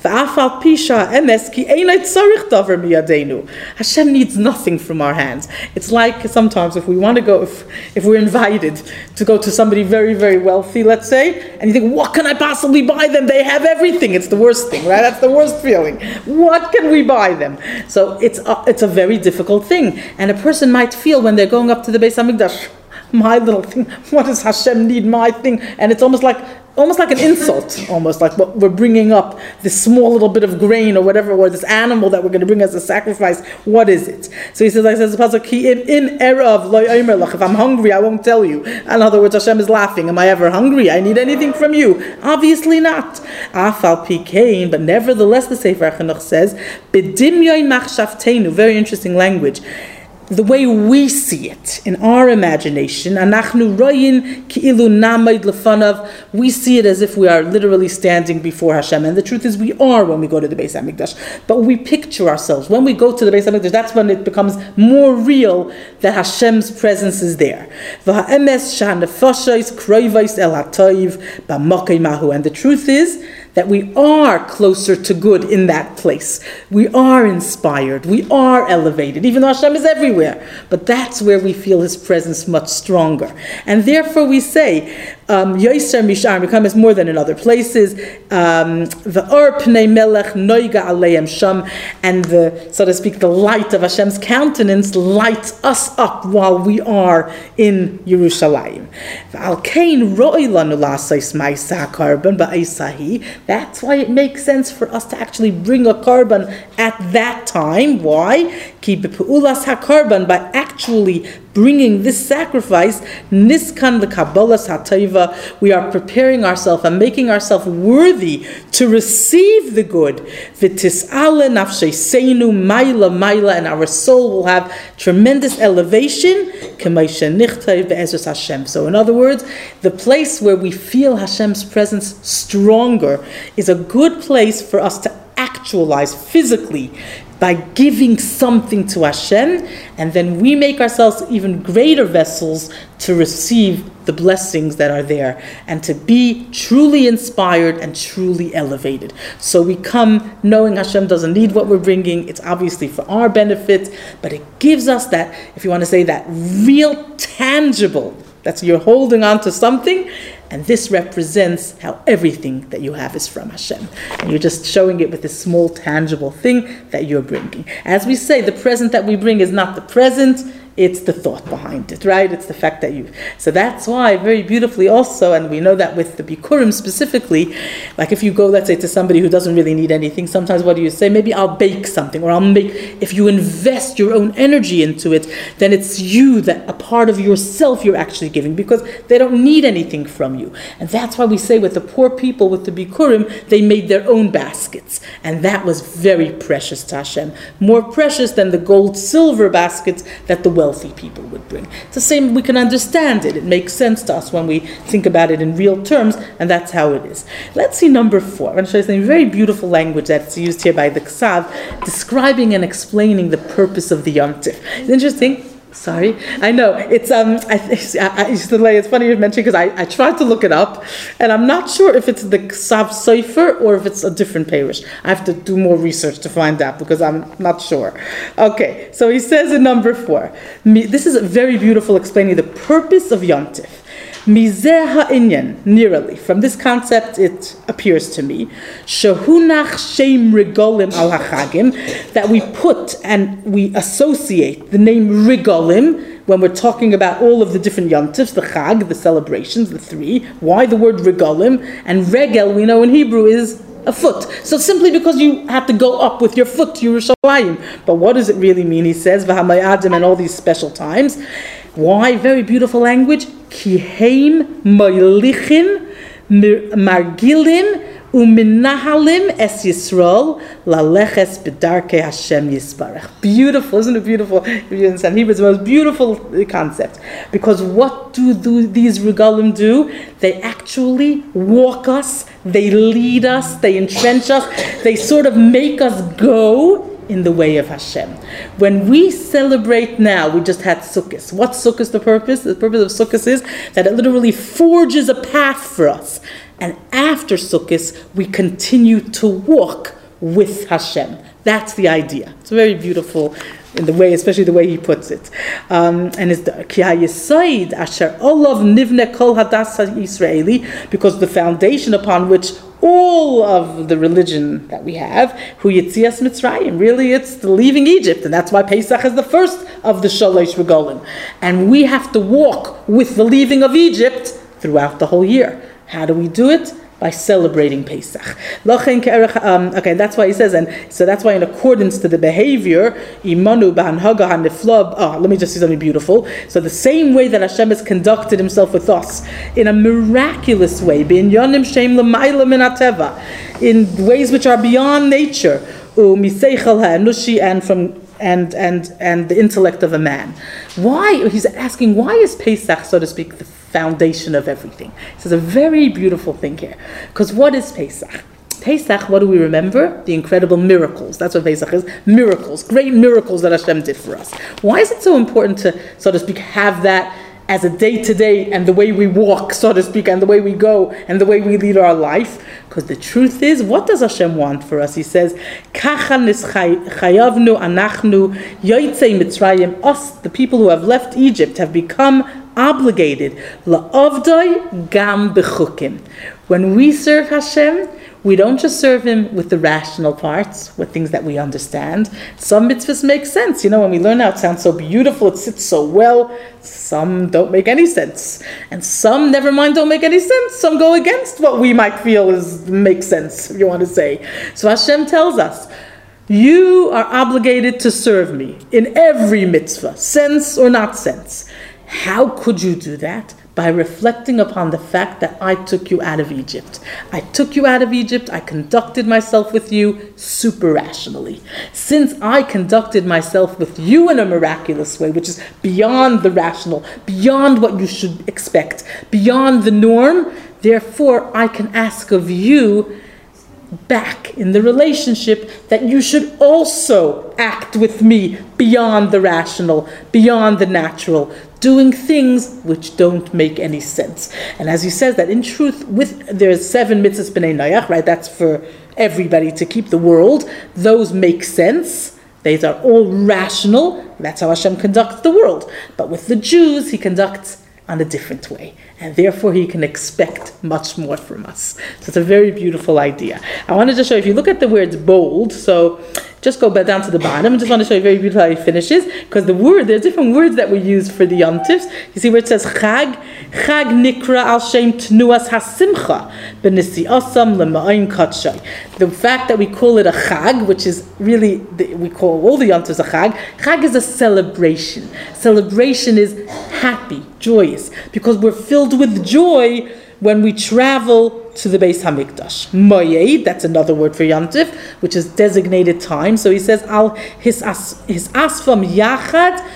Hashem needs nothing from our hands. It's like sometimes if we want to go, if if we're invited to go to somebody very very wealthy, let's say, and you think, what can I possibly buy them? They have everything. It's the worst thing, right? That's the worst feeling. What can we buy them? So it's a, it's a very difficult thing, and a person might feel when they're going up to the Beis Hamikdash, my little thing. What does Hashem need? My thing, and it's almost like. Almost like an insult, almost like what we're bringing up, this small little bit of grain or whatever, or this animal that we're going to bring as a sacrifice. What is it? So he says, like says the pasuk, "Im erav lo yomer lach." If I'm hungry, I won't tell you. In other words, Hashem is laughing. Am I ever hungry? I need anything from you? Obviously not. Afal pikein, but nevertheless, the Sefer HaChinuch says, "B'dimyoin machshavteinu." Very interesting language. the way we see it in our imagination, anachnu royin ki'ilu namayd lefanav, we see it as if we are literally standing before Hashem. And the truth is, we are when we go to the Beis Hamikdash. But we picture ourselves. When we go to the Beis Hamikdash, that's when it becomes more real that Hashem's presence is there. V'ha'emes sha'nefashos kroivos el hatoiv b'mokei mahu. And the truth is that we are closer to good in that place. We are inspired. We are elevated, even though Hashem is everywhere. But that's where we feel His presence much stronger. And therefore we say, Yoser Mishar becomes more than in other places. The Or Pnei Melech Noiga Aleim Sham, and the, so to speak, the light of Hashem's countenance lights us up while we are in Yerushalayim. Al Kain Ro'i Lanu Lasais Ma'isa Karban Ba'Isahi. That's why it makes sense for us to actually bring a karban at that time. Why? Ki be'pu'ulas hakarban, by actually bringing this sacrifice, niskan l'kabalas hatayva, we are preparing ourselves and making ourselves worthy to receive the good. V'tis'ale nafsheseinu maila maila, and our soul will have tremendous elevation. K'maisha nichtay be'ezus Hashem. So in other words, the place where we feel Hashem's presence stronger is a good place for us to actualize physically by giving something to Hashem, and then we make ourselves even greater vessels to receive the blessings that are there and to be truly inspired and truly elevated. So we come knowing Hashem doesn't need what we're bringing. It's obviously for our benefit, but it gives us that, if you want to say that, real tangible, that's you're holding on to something. And this represents how everything that you have is from Hashem. And you're just showing it with this small, tangible thing that you're bringing. As we say, the present that we bring is not the present, it's the thought behind it, right? It's the fact that you... So that's why, very beautifully also, and we know that with the Bikurim specifically, like if you go, let's say, to somebody who doesn't really need anything, sometimes what do you say? Maybe I'll bake something, or I'll make... If you invest your own energy into it, then it's you, that a part of yourself you're actually giving, because they don't need anything from you. And that's why we say with the poor people, with the Bikurim, they made their own baskets. And that was very precious to Hashem. More precious than the gold, silver baskets that the wealthy people would bring. It's the same, we can understand it. It makes sense to us when we think about it in real terms, and that's how it is. Let's see number four. I'm going to show you something very beautiful language that's used here by the Ksav, describing and explaining the purpose of the Yom Tif. It's interesting. Sorry, I know it's um. I, I, I used to lay. It's funny you mentioned because I, I tried to look it up, and I'm not sure if it's the Ksav Sofer or if it's a different parish. I have to do more research to find out because I'm not sure. Okay, so he says in number four. This is a very beautiful explaining the purpose of Yom Tif. Mizeh ha'inyan, nearly. From this concept, it appears to me, shehunach shem regolim al hachagim, that we put and we associate the name regolim when we're talking about all of the different yontifs, the chag, the celebrations, the three. Why the word regolim? And regel, we know in Hebrew, is a foot. So simply because you have to go up with your foot to Yerushalayim. But what does it really mean? He says, v'hamayadim, and all these special times. Why? Very beautiful language. Kiheim moilichin margilim uminahalim es Yisrael laleches bedarkei Hashem Yisbarach. Beautiful, isn't it beautiful? If you understand Hebrew, it's the most beautiful concept. Because what do, do these regalim do? They actually walk us, they lead us, they entrench us, they sort of make us go in the way of Hashem. When we celebrate now, we just had Sukkot. What's Sukkot the purpose? The purpose of Sukkot is that it literally forges a path for us. And after Sukkot, we continue to walk with Hashem. That's the idea. It's very beautiful in the way, especially the way he puts it. Um, and it's the Ki HaYesod Asher Olav Nivne Kol Hadas HaYisraeli, because the foundation upon which all of the religion that we have, Hu Yetzias Mitzrayim, really it's the leaving Egypt, and that's why Pesach is the first of the Shalosh Regalim. And we have to walk with the leaving of Egypt throughout the whole year. How do we do it? By celebrating Pesach. Um, okay, that's why he says, and so that's why in accordance to the behavior, imanu b'hanhaga haniflab. Oh, let me just say something beautiful. So the same way that Hashem has conducted Himself with us in a miraculous way, b'inyanim shem l'mayla min hateva, in ways which are beyond nature, u'miseichel ha'enushi, and from and and and the intellect of a man. Why? He's asking, why is Pesach, so to speak, the foundation of everything? This is a very beautiful thing here. Because what is Pesach? Pesach, what do we remember? The incredible miracles. That's what Pesach is. Miracles. Great miracles that Hashem did for us. Why is it so important to, so to speak, have that as a day-to-day and the way we walk, so to speak, and the way we go and the way we lead our life? Because the truth is, what does Hashem want for us? He says, Kacha nischayavnu anachnu yotzei Mitzrayim. Us, the people who have left Egypt, have become obligated. La'avdai gam bechukim. When we serve Hashem, we don't just serve Him with the rational parts, with things that we understand. Some mitzvahs make sense. You know, when we learn how it sounds so beautiful, it sits so well. Some don't make any sense. And some, never mind, don't make any sense. Some go against what we might feel is makes sense, if you want to say. So Hashem tells us, you are obligated to serve me in every mitzvah, sense or not sense. How could you do that? By reflecting upon the fact that I took you out of Egypt. I took you out of Egypt, I conducted myself with you super rationally. Since I conducted myself with you in a miraculous way, which is beyond the rational, beyond what you should expect, beyond the norm, therefore I can ask of you back in the relationship that you should also act with me beyond the rational, beyond the natural, doing things which don't make any sense. And as he says that in truth, with there's seven mitzvahs b'nei Noach, right? That's for everybody to keep the world. Those make sense. These are all rational. That's how Hashem conducts the world. But with the Jews, He conducts on a different way. And therefore He can expect much more from us. So it's a very beautiful idea. I wanted to show you, if you look at the words bold, so just go back down to the bottom. I just want to show you very beautiful how he finishes, because the word, there's different words that we use for the yontifs. You see where it says chag, chag nikra al shem tnuas hasimcha b'nisi'asam lema'ayin katshay. The fact that we call it a chag, which is really, the, we call all the yontifs a chag, chag is a celebration. Celebration is happy, joyous, because we're filled with joy when we travel to the Beis Hamikdash. Moyed, that's another word for Yontif, which is designated time. So he says, Al his as his asfam yachad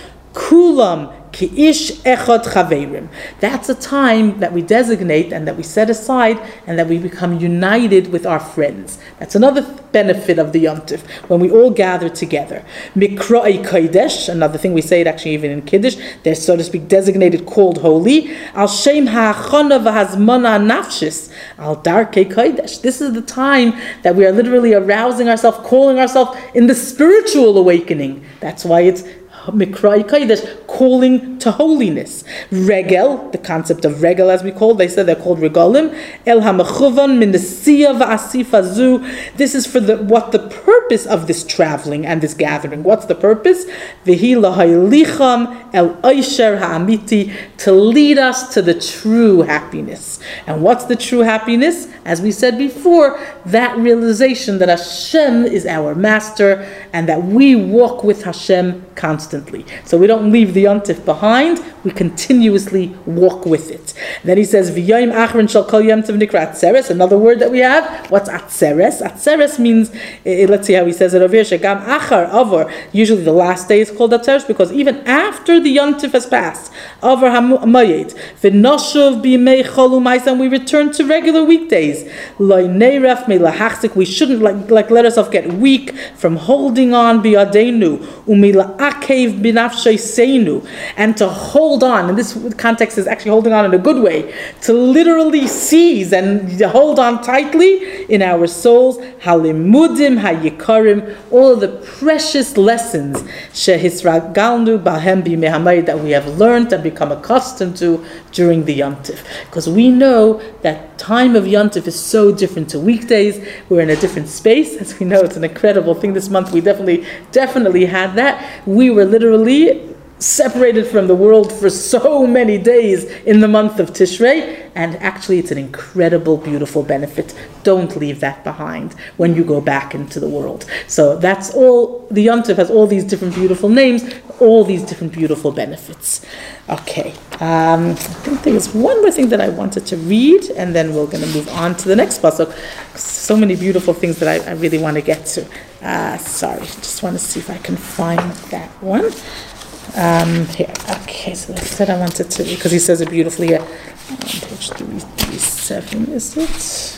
kulam ki ish echad chaverim. That's a time that we designate and that we set aside and that we become united with our friends. That's another benefit of the Yontif, when we all gather together. Mikra'ei Kodesh, another thing we say it actually even in Kiddush, they're so to speak designated called holy. Al Shem ha'achana v'hazmana nafshis al darkei Kodesh. This is the time that we are literally arousing ourselves, calling ourselves in the spiritual awakening. That's why it's Mikrai Kodesh, calling to holiness. Regel, the concept of regel as we call, they said they're called regalim. El hamachuvan min nesiya v'asifa zu. This is for the what the purpose of this traveling and this gathering. What's the purpose? V'hi lahaylicham el oisher ha'amiti, to lead us to the true happiness. And what's the true happiness? As we said before, that realization that Hashem is our master and that we walk with Hashem constantly. So we don't leave the yontif behind, we continuously walk with it. Then he says, V'yayim achron shal kol yom tov nikra atzeres, another word that we have. What's atzeres? Atzeres means, uh, let's see how he says it over here, shegam achar, avor. Usually the last day is called atzeres because even after the yontif has passed, avor hamayet, v'noshuv b'yimei chol u'mais, and we return to regular weekdays. Lo neiraf me'lahachzik, we shouldn't like, like let ourselves get weak from holding on b'yadeinu, u'me'la'akev b'nafshay seinu, and to hold on, and this context is actually holding on in a good way, to literally seize and hold on tightly in our souls, halimudim hayikarim, all of the precious lessons shehisragalnu bahem b'mehamayid, that we have learned and become accustomed to during the yontif. Because we know that time of yontif is so different to weekdays. We're in a different space. As we know, it's an incredible thing. This month we definitely, definitely had that. We were literally separated from the world for so many days in the month of Tishrei, and actually it's an incredible, beautiful benefit. Don't leave that behind when you go back into the world. So that's all, the Yom Tov has all these different beautiful names, all these different beautiful benefits. Okay, um, I think there's one more thing that I wanted to read, and then we're going to move on to the next pasuk. So many beautiful things that I, I really want to get to. Uh, sorry, just want to see if I can find that one. Um, here, okay, so I said I wanted to, because he says it beautifully here. On page three thirty-seven, is it?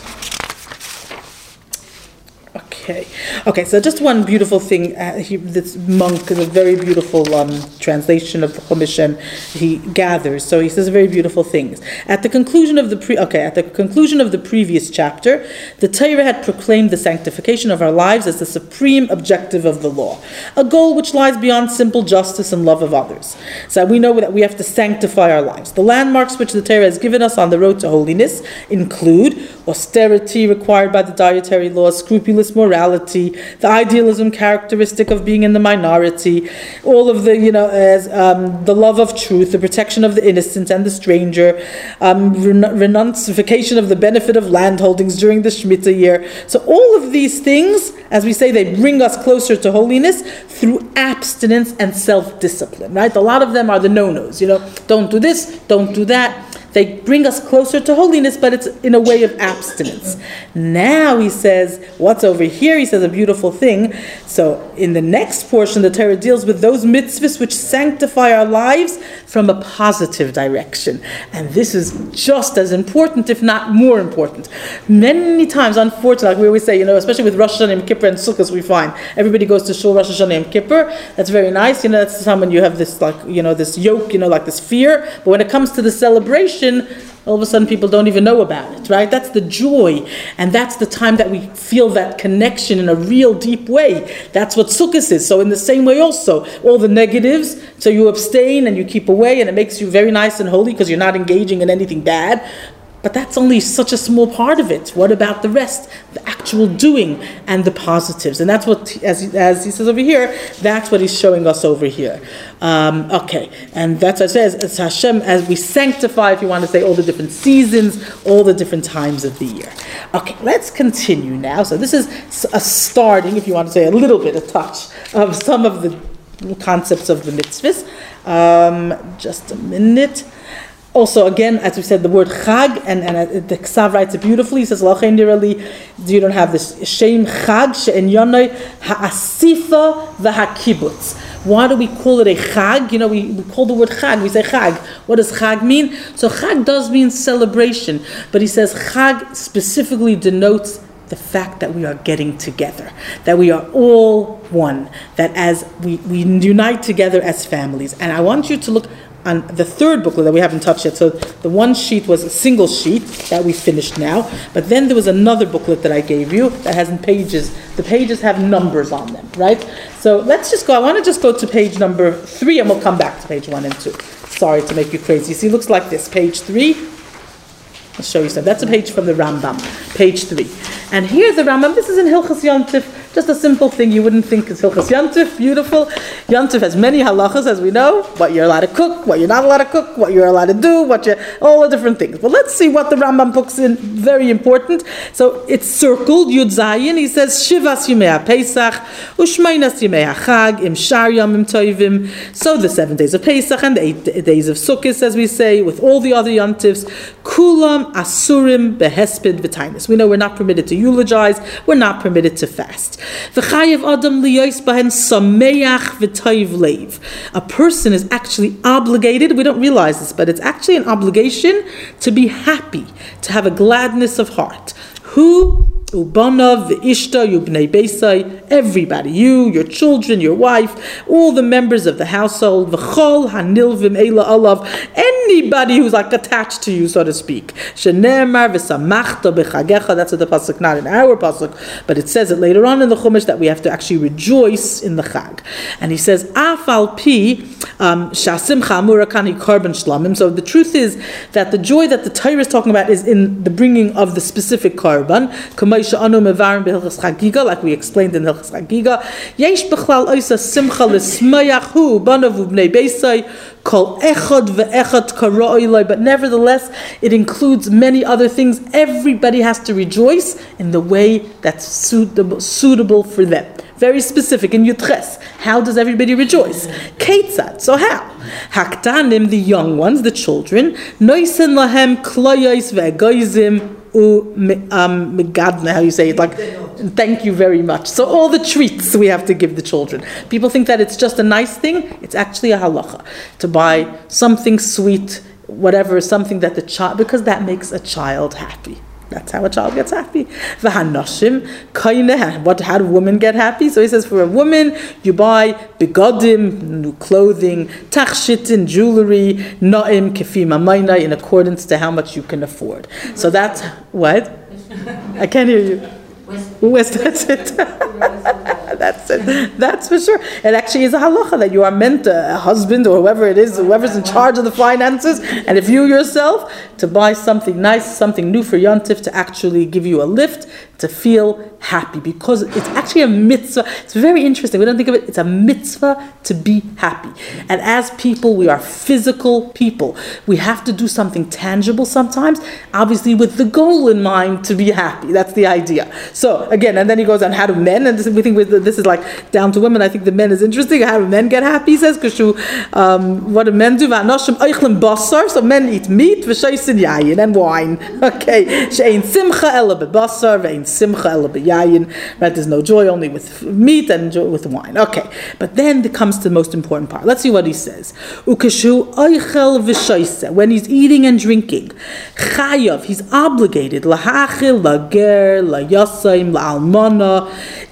Okay, okay. So just one beautiful thing. Uh, he, this monk is a very beautiful um, translation of the Chumash, and he gathers. So he says very beautiful things. At the conclusion of the pre, okay, at the conclusion of the previous chapter, the Torah had proclaimed the sanctification of our lives as the supreme objective of the law, a goal which lies beyond simple justice and love of others. So we know that we have to sanctify our lives. The landmarks which the Torah has given us on the road to holiness include austerity required by the dietary laws, scrupulous morality, the idealism characteristic of being in the minority, all of the, you know, as um, the love of truth, the protection of the innocent and the stranger, um, ren- renunciation of the benefit of land holdings during the Shemitah year. So all of these things, as we say, they bring us closer to holiness through abstinence and self-discipline, right? A lot of them are the no-nos, you know, don't do this, don't do that. They bring us closer to holiness, but it's in a way of abstinence. Now he says, what's over here? He says a beautiful thing. So in the next portion, the Torah deals with those mitzvahs which sanctify our lives from a positive direction. And this is just as important, if not more important. Many times, unfortunately, like we always say, you know, especially with Rosh Hashanah, Yom Kippur, and Sukkot, we find everybody goes to Shul Rosh Hashanah, Yom Kippur. That's very nice. You know, that's the time when you have this, like, you know, this yoke, you know, like this fear. But when it comes to the celebration, all of a sudden people don't even know about it, right? That's the joy, and that's the time that we feel that connection in a real deep way. That's what Sukkot is. So in the same way also, all the negatives, so you abstain and you keep away, and it makes you very nice and holy because you're not engaging in anything bad. But that's only such a small part of it. What about the rest? The actual doing and the positives. And that's what, as, as he says over here, that's what he's showing us over here. Um, okay, and that's what it says, it's Hashem, as we sanctify, if you want to say, all the different seasons, all the different times of the year. Okay, let's continue now. So this is a starting, if you want to say, a little bit, a touch of some of the concepts of the mitzvahs. Um, just a minute. Also, again, as we said, the word chag, and, and the Ksav writes it beautifully. He says, you don't have this shem chag, she'en yonoi ha'asifa v'ha'kibutz. Why do we call it a chag? You know, we, we call the word chag, we say chag. What does chag mean? So chag does mean celebration, but he says chag specifically denotes the fact that we are getting together, that we are all one, that as we, we unite together as families. And I want you to look on the third booklet that we haven't touched yet. So the one sheet was a single sheet that we finished now, but then there was another booklet that I gave you that has pages. The pages have numbers on them, right? So let's just go, I want to just go to page number three, and we'll come back to page one and two. Sorry to make you crazy. See, it looks like this, page three. I'll show you some. That's a page from the Rambam, page three. And here's the Rambam. This is in Hilchos Yom Tov. Just a simple thing you wouldn't think is Hilchos Yom Tov. Beautiful. Yom Tov has many halachas, as we know. What you're allowed to cook, what you're not allowed to cook, what you're allowed to do, what you all the different things. But let's see what the Rambam puts in. Very important. So it's circled, Yud Zayin. He says, Shivas Yimei Pesach, Ushmeinas Yimei Chag, Im Shar Yomim Tovim. So the seven days of Pesach and the eight days of Sukkot, as we say, with all the other Yom Tovs, Kulam Asurim Behesped V'Tainis. We know we're not permitted to eulogize, we're not permitted to fast. A person is actually obligated, we don't realize this, but it's actually an obligation to be happy, to have a gladness of heart. Who? Ubanav, Ishta, Yubnei Beisai, everybody, you, your children, your wife, all the members of the household, V'chol Hanilvim Eila Alav, anybody who's like attached to you, so to speak. Shenemar V'samachta B'chagecha, that's what the pasuk, not in our pasuk, but it says it later on in the Chumash that we have to actually rejoice in the Chag. And he says, Afal Pi Um, Shasimcha Murakani Karban Shlamim. So the truth is that the joy that the Torah is talking about is in the bringing of the specific Karban. Like we explained in Hilchos Chagiga. Yesh b'chlal oisa simcha l'smayach hu banav u'bnei beisai kol echad ve'echad kara'oi lai. But nevertheless, it includes many other things. Everybody has to rejoice in the way that's suitable, suitable for them. Very specific in Yudches. How does everybody rejoice? Ketzad. So how? Haktanim, the young ones, the children. Noisen lahem klayos ve'egoizim u megadna. How you say it? Like, thank you very much. So all the treats we have to give the children. People think that it's just a nice thing. It's actually a halacha to buy something sweet, whatever, something that the child, because that makes a child happy. That's how a child gets happy. V'hanashim kaineh. What? How do women get happy? So he says, for a woman, you buy begodim, new clothing, tachshitin, jewelry, na'im kefim amayna, in accordance to how much you can afford. So that's what? I can't hear you. West, that's it. That's it. That's for sure. It actually is a halacha that you are meant, a husband or whoever it is, whoever's in charge of the finances, and if you yourself, to buy something nice, something new for Yontif, to actually give you a lift, to feel happy, because it's actually a mitzvah. It's very interesting. We don't think of it. It's a mitzvah to be happy. And as people, we are physical people. We have to do something tangible sometimes, obviously with the goal in mind to be happy. That's the idea. So again, and then he goes on, how do men, and this, we think this is like down to women. I think the men is interesting. How do men get happy? He says, um, what do men do? So men eat meat, and wine. Okay. Simcha ela b'yayin, right? There's no joy only with meat and joy with wine. Okay, but then it comes to the most important part. Let's see what he says. Ukeshu oichel v'shoise, when he's eating and drinking, chayav, he's obligated lahachil, lager, layasaim, la'almana,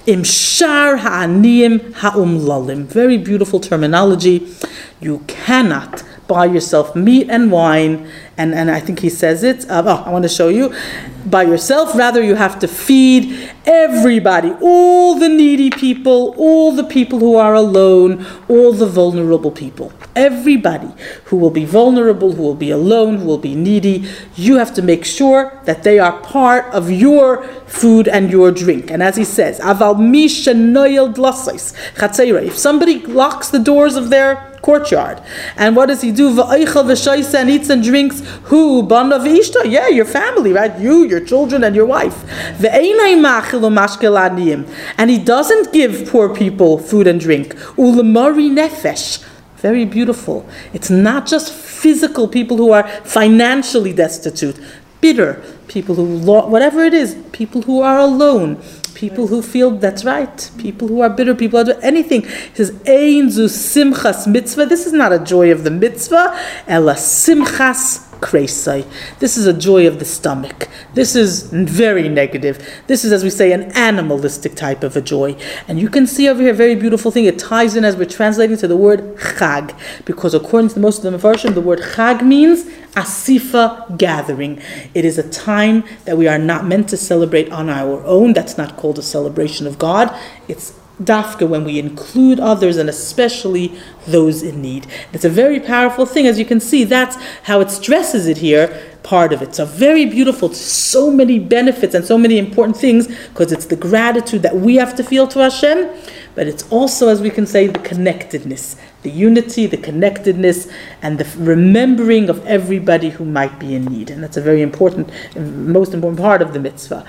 imshar ha'aniyim ha'umlalim. Very beautiful terminology. You cannot buy yourself meat and wine, and, and I think he says it, uh, oh, I want to show you, by yourself. Rather, you have to feed everybody, all the needy people, all the people who are alone, all the vulnerable people. Everybody who will be vulnerable, who will be alone, who will be needy, you have to make sure that they are part of your food and your drink. And as he says, Aval misha noyel dlasais chatzeira, if somebody locks the doors of their courtyard, and what does he do? V'oichel v'shoisa, and eats and drinks. Who? Bana v'ishta. Yeah, your family, right? You, your children, and your wife. V'einay machil u'mashkel aniyim, and he doesn't give poor people food and drink. U'lemari nefesh. Very beautiful. It's not just physical people who are financially destitute, bitter people who, whatever it is, people who are alone. People who feel, that's right, people who are bitter, people who do anything. He says, Ein zu simchas mitzvah. This is not a joy of the mitzvah, ela simchas kreisai. This is a joy of the stomach. This is very negative. This is, as we say, an animalistic type of a joy. And you can see over here a very beautiful thing. It ties in as we're translating to the word chag, because according to most of the Mefarshim, the word chag means asifa, gathering. It is a time that we are not meant to celebrate on our own. That's not called a celebration of God. It's dafka when we include others, and especially those in need. It's a very powerful thing. As you can see, that's how it stresses it here, part of it. So very beautiful, so many benefits and so many important things, because it's the gratitude that we have to feel to Hashem, but it's also, as we can say, the connectedness, the unity, the connectedness, and the remembering of everybody who might be in need. And that's a very important, most important part of the mitzvah.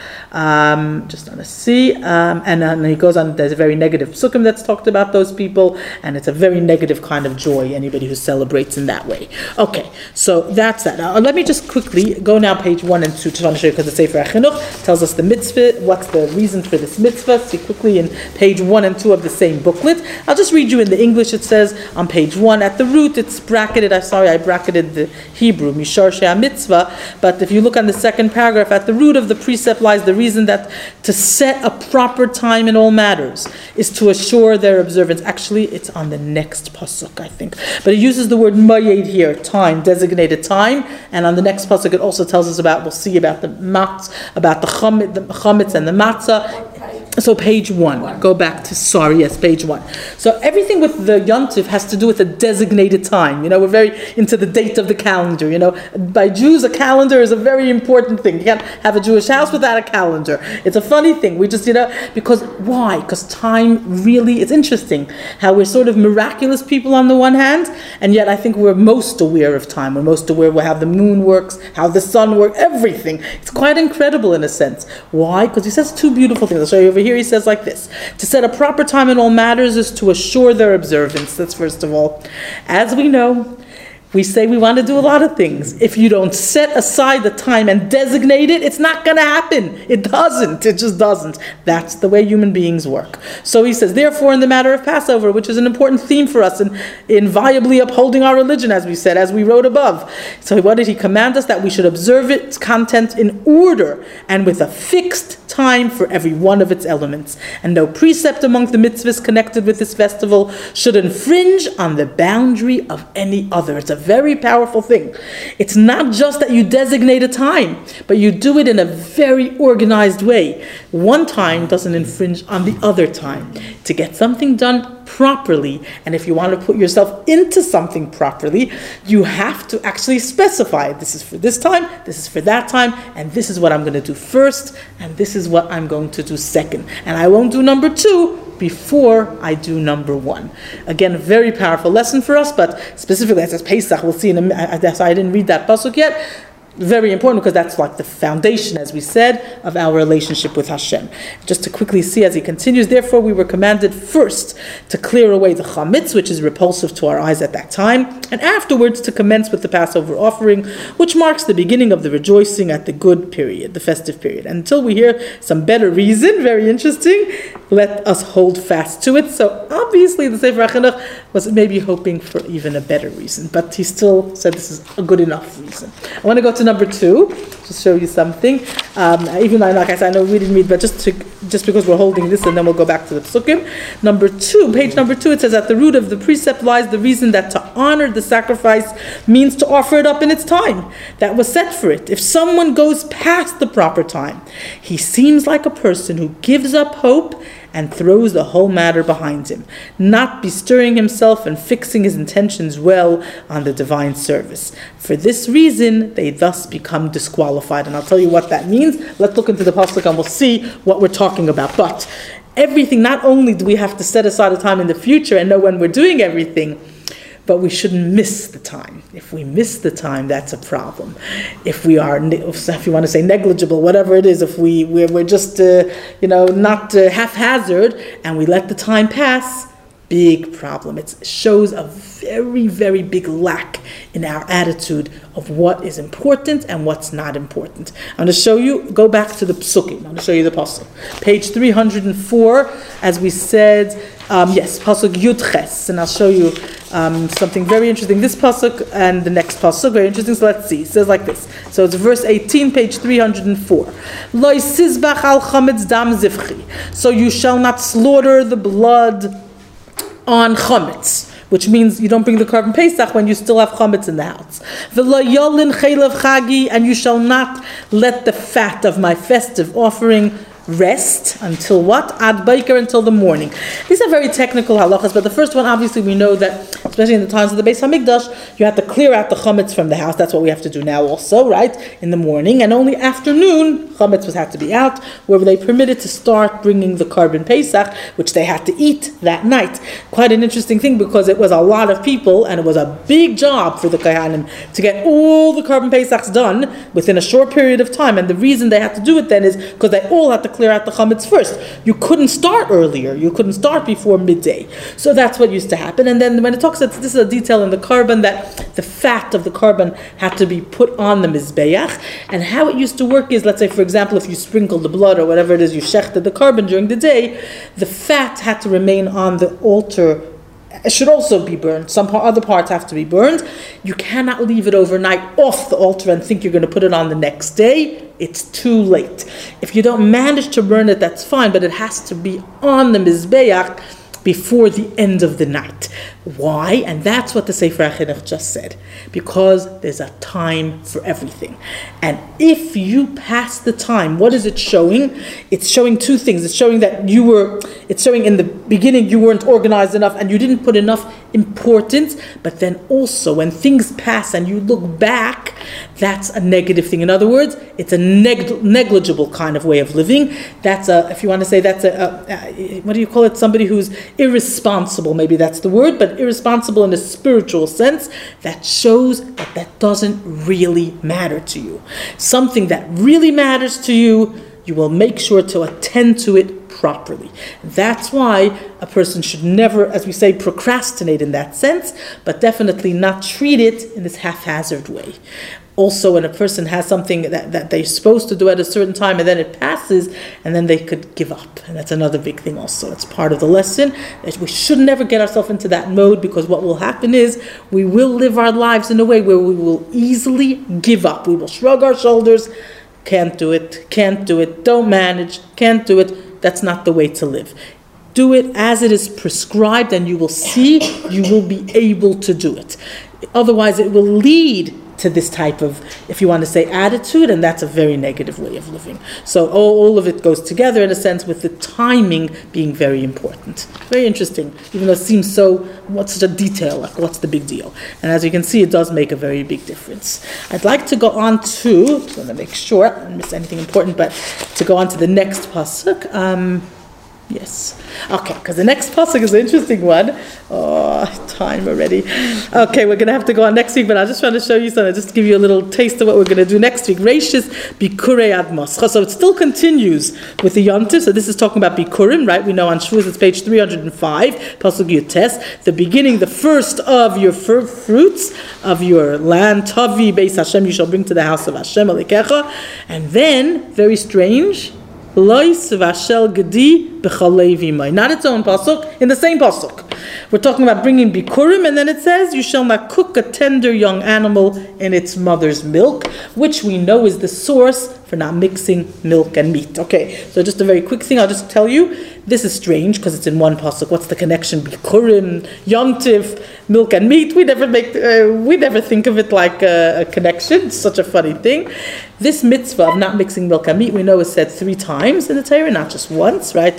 Um, just want to see. Um, and then he goes on, there's a very negative psukim that's talked about those people, and it's a very negative kind of joy, anybody who celebrates in that way. Okay, so that's that. Now, let me just quickly go now page one and two, just want to show you, because the Sefer HaChinuch tells us the mitzvah, what's the reason for this mitzvah. See quickly in page one and two of the same booklet. I'll just read you in the English. It says, on page one, at the root, it's bracketed. I'm sorry, I bracketed the Hebrew, Mishar Shea Mitzvah. But if you look on the second paragraph, at the root of the precept lies the reason that to set a proper time in all matters is to assure their observance. Actually, it's on the next pasuk, I think. But it uses the word mayed here, time, designated time. And on the next pasuk, it also tells us about, we'll see about the matz, about the chametz, the chametz and the matzah. So page one, go back to, sorry, yes, page one. So everything with the Yontif has to do with a designated time. You know, we're very into the date of the calendar. You know, by Jews, a calendar is a very important thing. You can't have a Jewish house without a calendar. It's a funny thing. We just, you know, because why? Because time really, it's interesting how we're sort of miraculous people on the one hand, and yet I think we're most aware of time. We're most aware of how the moon works, how the sun works, everything. It's quite incredible in a sense. Why? Because he says two beautiful things. I'll show you over here. He says like this: to set a proper time in all matters is to assure their observance. That's first of all. As we know, we say we want to do a lot of things. If you don't set aside the time and designate it, it's not going to happen. It doesn't. It just doesn't. That's the way human beings work. So he says, therefore, in the matter of Passover, which is an important theme for us in inviolably upholding our religion, as we said, as we wrote above. So what did he command us? That we should observe its content in order and with a fixed time for every one of its elements. And no precept among the mitzvahs connected with this festival should infringe on the boundary of any other. It's a very powerful thing. It's not just that you designate a time, but you do it in a very organized way. One time doesn't infringe on the other time. To get something done properly, and if you want to put yourself into something properly, you have to actually specify, this is for this time, this is for that time, and this is what I'm going to do first, and this is what I'm going to do second. And I won't do number two before I do number one. Again, a very powerful lesson for us, but specifically as Pesach, we'll see in a minute. I didn't read that pasuk yet. Very important because that's like the foundation, as we said, of our relationship with Hashem. Just to quickly see as he continues, therefore we were commanded first to clear away the chametz, which is repulsive to our eyes at that time, and afterwards to commence with the Passover offering, which marks the beginning of the rejoicing at the good period, the festive period. And until we hear some better reason, very interesting, let us hold fast to it. So obviously the Sefer HaChinuch was maybe hoping for even a better reason, but he still said this is a good enough reason. I want to go to number two, to show you something. Um, even though, like I said, I know we didn't read, but just to, just because we're holding this, and then we'll go back to the psukim. Number two, page number two, it says, at the root of the precept lies the reason that to honor the sacrifice means to offer it up in its time that was set for it. If someone goes past the proper time, he seems like a person who gives up hope and throws the whole matter behind him, not bestirring himself and fixing his intentions well on the divine service. For this reason, they thus become disqualified. And I'll tell you what that means. Let's look into the pasuk and we'll see what we're talking about. But everything, not only do we have to set aside a time in the future and know when we're doing everything, but we shouldn't miss the time. If we miss the time, that's a problem. If we are, if you want to say negligible, whatever it is, if we, we're, we're just, uh, you know, not uh, haphazard, and we let the time pass, big problem. It shows a very, very big lack in our attitude of what is important and what's not important. I'm going to show you, go back to the psukim. I'm going to show you the pasuk. Page three hundred four, as we said, um, yes, pasuk Yud Ches, and I'll show you um, something very interesting. This pasuk and the next pasuk, very interesting, so let's see. It says like this. So it's verse eighteen, page three hundred four. Lo yisizbach al chametz dam zivchi. So you shall not slaughter the blood on chametz, which means you don't bring the carbon pesach when you still have chametz in the house. V'lo yolin chaylev chagi, and you shall not let the fat of my festive offering rest until what? Ad Baker, until the morning. These are very technical halachas, but the first one, obviously, we know that, especially in the times of the Beis Hamikdash, you have to clear out the chametz from the house. That's what we have to do now also, right? In the morning, and only afternoon, chametz was had to be out, where they permitted to start bringing the carbon pesach, which they had to eat that night. Quite an interesting thing, because it was a lot of people, and it was a big job for the Kohanim to get all the carbon pesachs done within a short period of time. And the reason they had to do it then is because they all had to clear out the chametz first. You couldn't start earlier. You couldn't start before midday. So that's what used to happen. And then when it talks about, this is a detail in the carbon, that the fat of the carbon had to be put on the mizbeach. And how it used to work is, let's say, for example, if you sprinkle the blood or whatever it is, you shechted the carbon during the day, the fat had to remain on the altar. It should also be burned. Some other parts have to be burned. You cannot leave it overnight off the altar and think you're going to put it on the next day. It's too late. If you don't manage to burn it, that's fine, but it has to be on the mizbeach before the end of the night. Why? And that's what the Sefer HaChinuch just said. Because there's a time for everything. And if you pass the time, what is it showing? It's showing two things. It's showing that you were, it's showing in the beginning you weren't organized enough and you didn't put enough importance. But then also when things pass and you look back, that's a negative thing. In other words, it's a neg- negligible kind of way of living. That's a, if you want to say that's a, a, a, what do you call it? Somebody who's irresponsible, maybe that's the word, but irresponsible in a spiritual sense. That shows that that doesn't really matter to you. Something that really matters to you, you will make sure to attend to it properly. That's why a person should never, as we say, procrastinate in that sense, but definitely not treat it in this haphazard way. Also, when a person has something that, that they're supposed to do at a certain time and then it passes, and then they could give up. And that's another big thing also. It's part of the lesson that we should never get ourselves into that mode, because what will happen is we will live our lives in a way where we will easily give up. We will shrug our shoulders, can't do it, can't do it, don't manage, can't do it. That's not the way to live. Do it as it is prescribed and you will see you will be able to do it. Otherwise, it will lead to this type of, if you want to say, attitude, and that's a very negative way of living. So all, all of it goes together in a sense, with the timing being very important. Very interesting, even though it seems so, what's such a detail, like what's the big deal? And as you can see, it does make a very big difference. I'd like to go on to, I'm going to make sure I don't miss anything important, but to go on to the next pasuk. Um, Yes. Okay, because the next pasuk is an interesting one. Oh, time already. Okay, we're going to have to go on next week, but I just want to show you something, just to give you a little taste of what we're going to do next week. Reishis Bikurei Ad Moscha. So it still continues with the Yontif. So this is talking about Bikurim, right? We know on Shavuos it's page three hundred five, pasuk Yutes. The beginning, the first of your fir- fruits of your land, Tavi Beis Hashem, you shall bring to the house of Hashem Alikecha. And then, very strange, Lois vashel gedi b'chalei v'imai. Not its own pasuk, in the same pasuk. We're talking about bringing bikurim, and then it says, you shall not cook a tender young animal in its mother's milk, which we know is the source for not mixing milk and meat. Okay, so just a very quick thing, I'll just tell you, this is strange because it's in one pasuk. What's the connection? Bikurim, yontif, milk and meat. We never make, uh, we never think of it like a, a connection. It's such a funny thing. This mitzvah of not mixing milk and meat, we know is said three times in the Torah, not just once, right?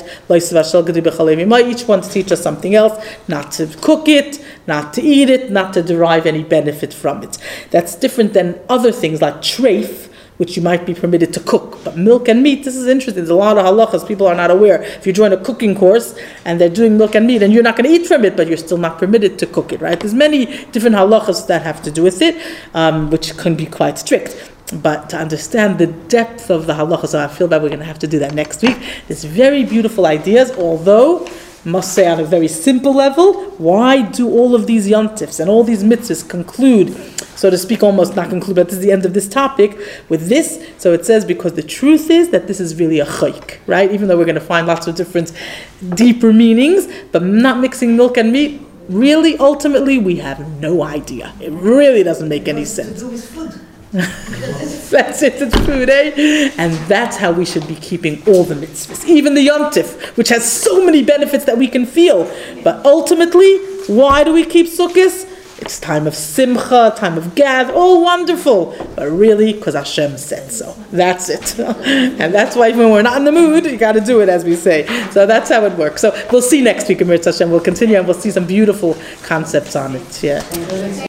Each one to teach us something else, not to cook it, not to eat it, not to derive any benefit from it. That's different than other things like treif, which you might be permitted to cook. But milk and meat, this is interesting. There's a lot of halachas people are not aware. If you join a cooking course and they're doing milk and meat and you're not going to eat from it, but you're still not permitted to cook it, right? There's many different halachas that have to do with it, um, which can be quite strict. But to understand the depth of the halachas, so I feel that we're going to have to do that next week. There's very beautiful ideas, although, must say on a very simple level, why do all of these yontifs and all these mitzvahs conclude, so to speak, almost not conclude, but this is the end of this topic, with this? So it says, because the truth is that this is really a chayk, right? Even though we're going to find lots of different, deeper meanings, but not mixing milk and meat, really, ultimately, we have no idea. It really doesn't make any sense. That's it, it's food, eh? And that's how we should be keeping all the mitzvahs. Even the yontif, which has so many benefits that we can feel. But ultimately, why do we keep sukkahs? It's time of simcha, time of gath, all wonderful. But really, because Hashem said so. That's it. And that's why even when we're not in the mood, you got to do it, as we say. So that's how it works. So we'll see next week, Emir Hashem. We'll continue and we'll see some beautiful concepts on it. Yeah.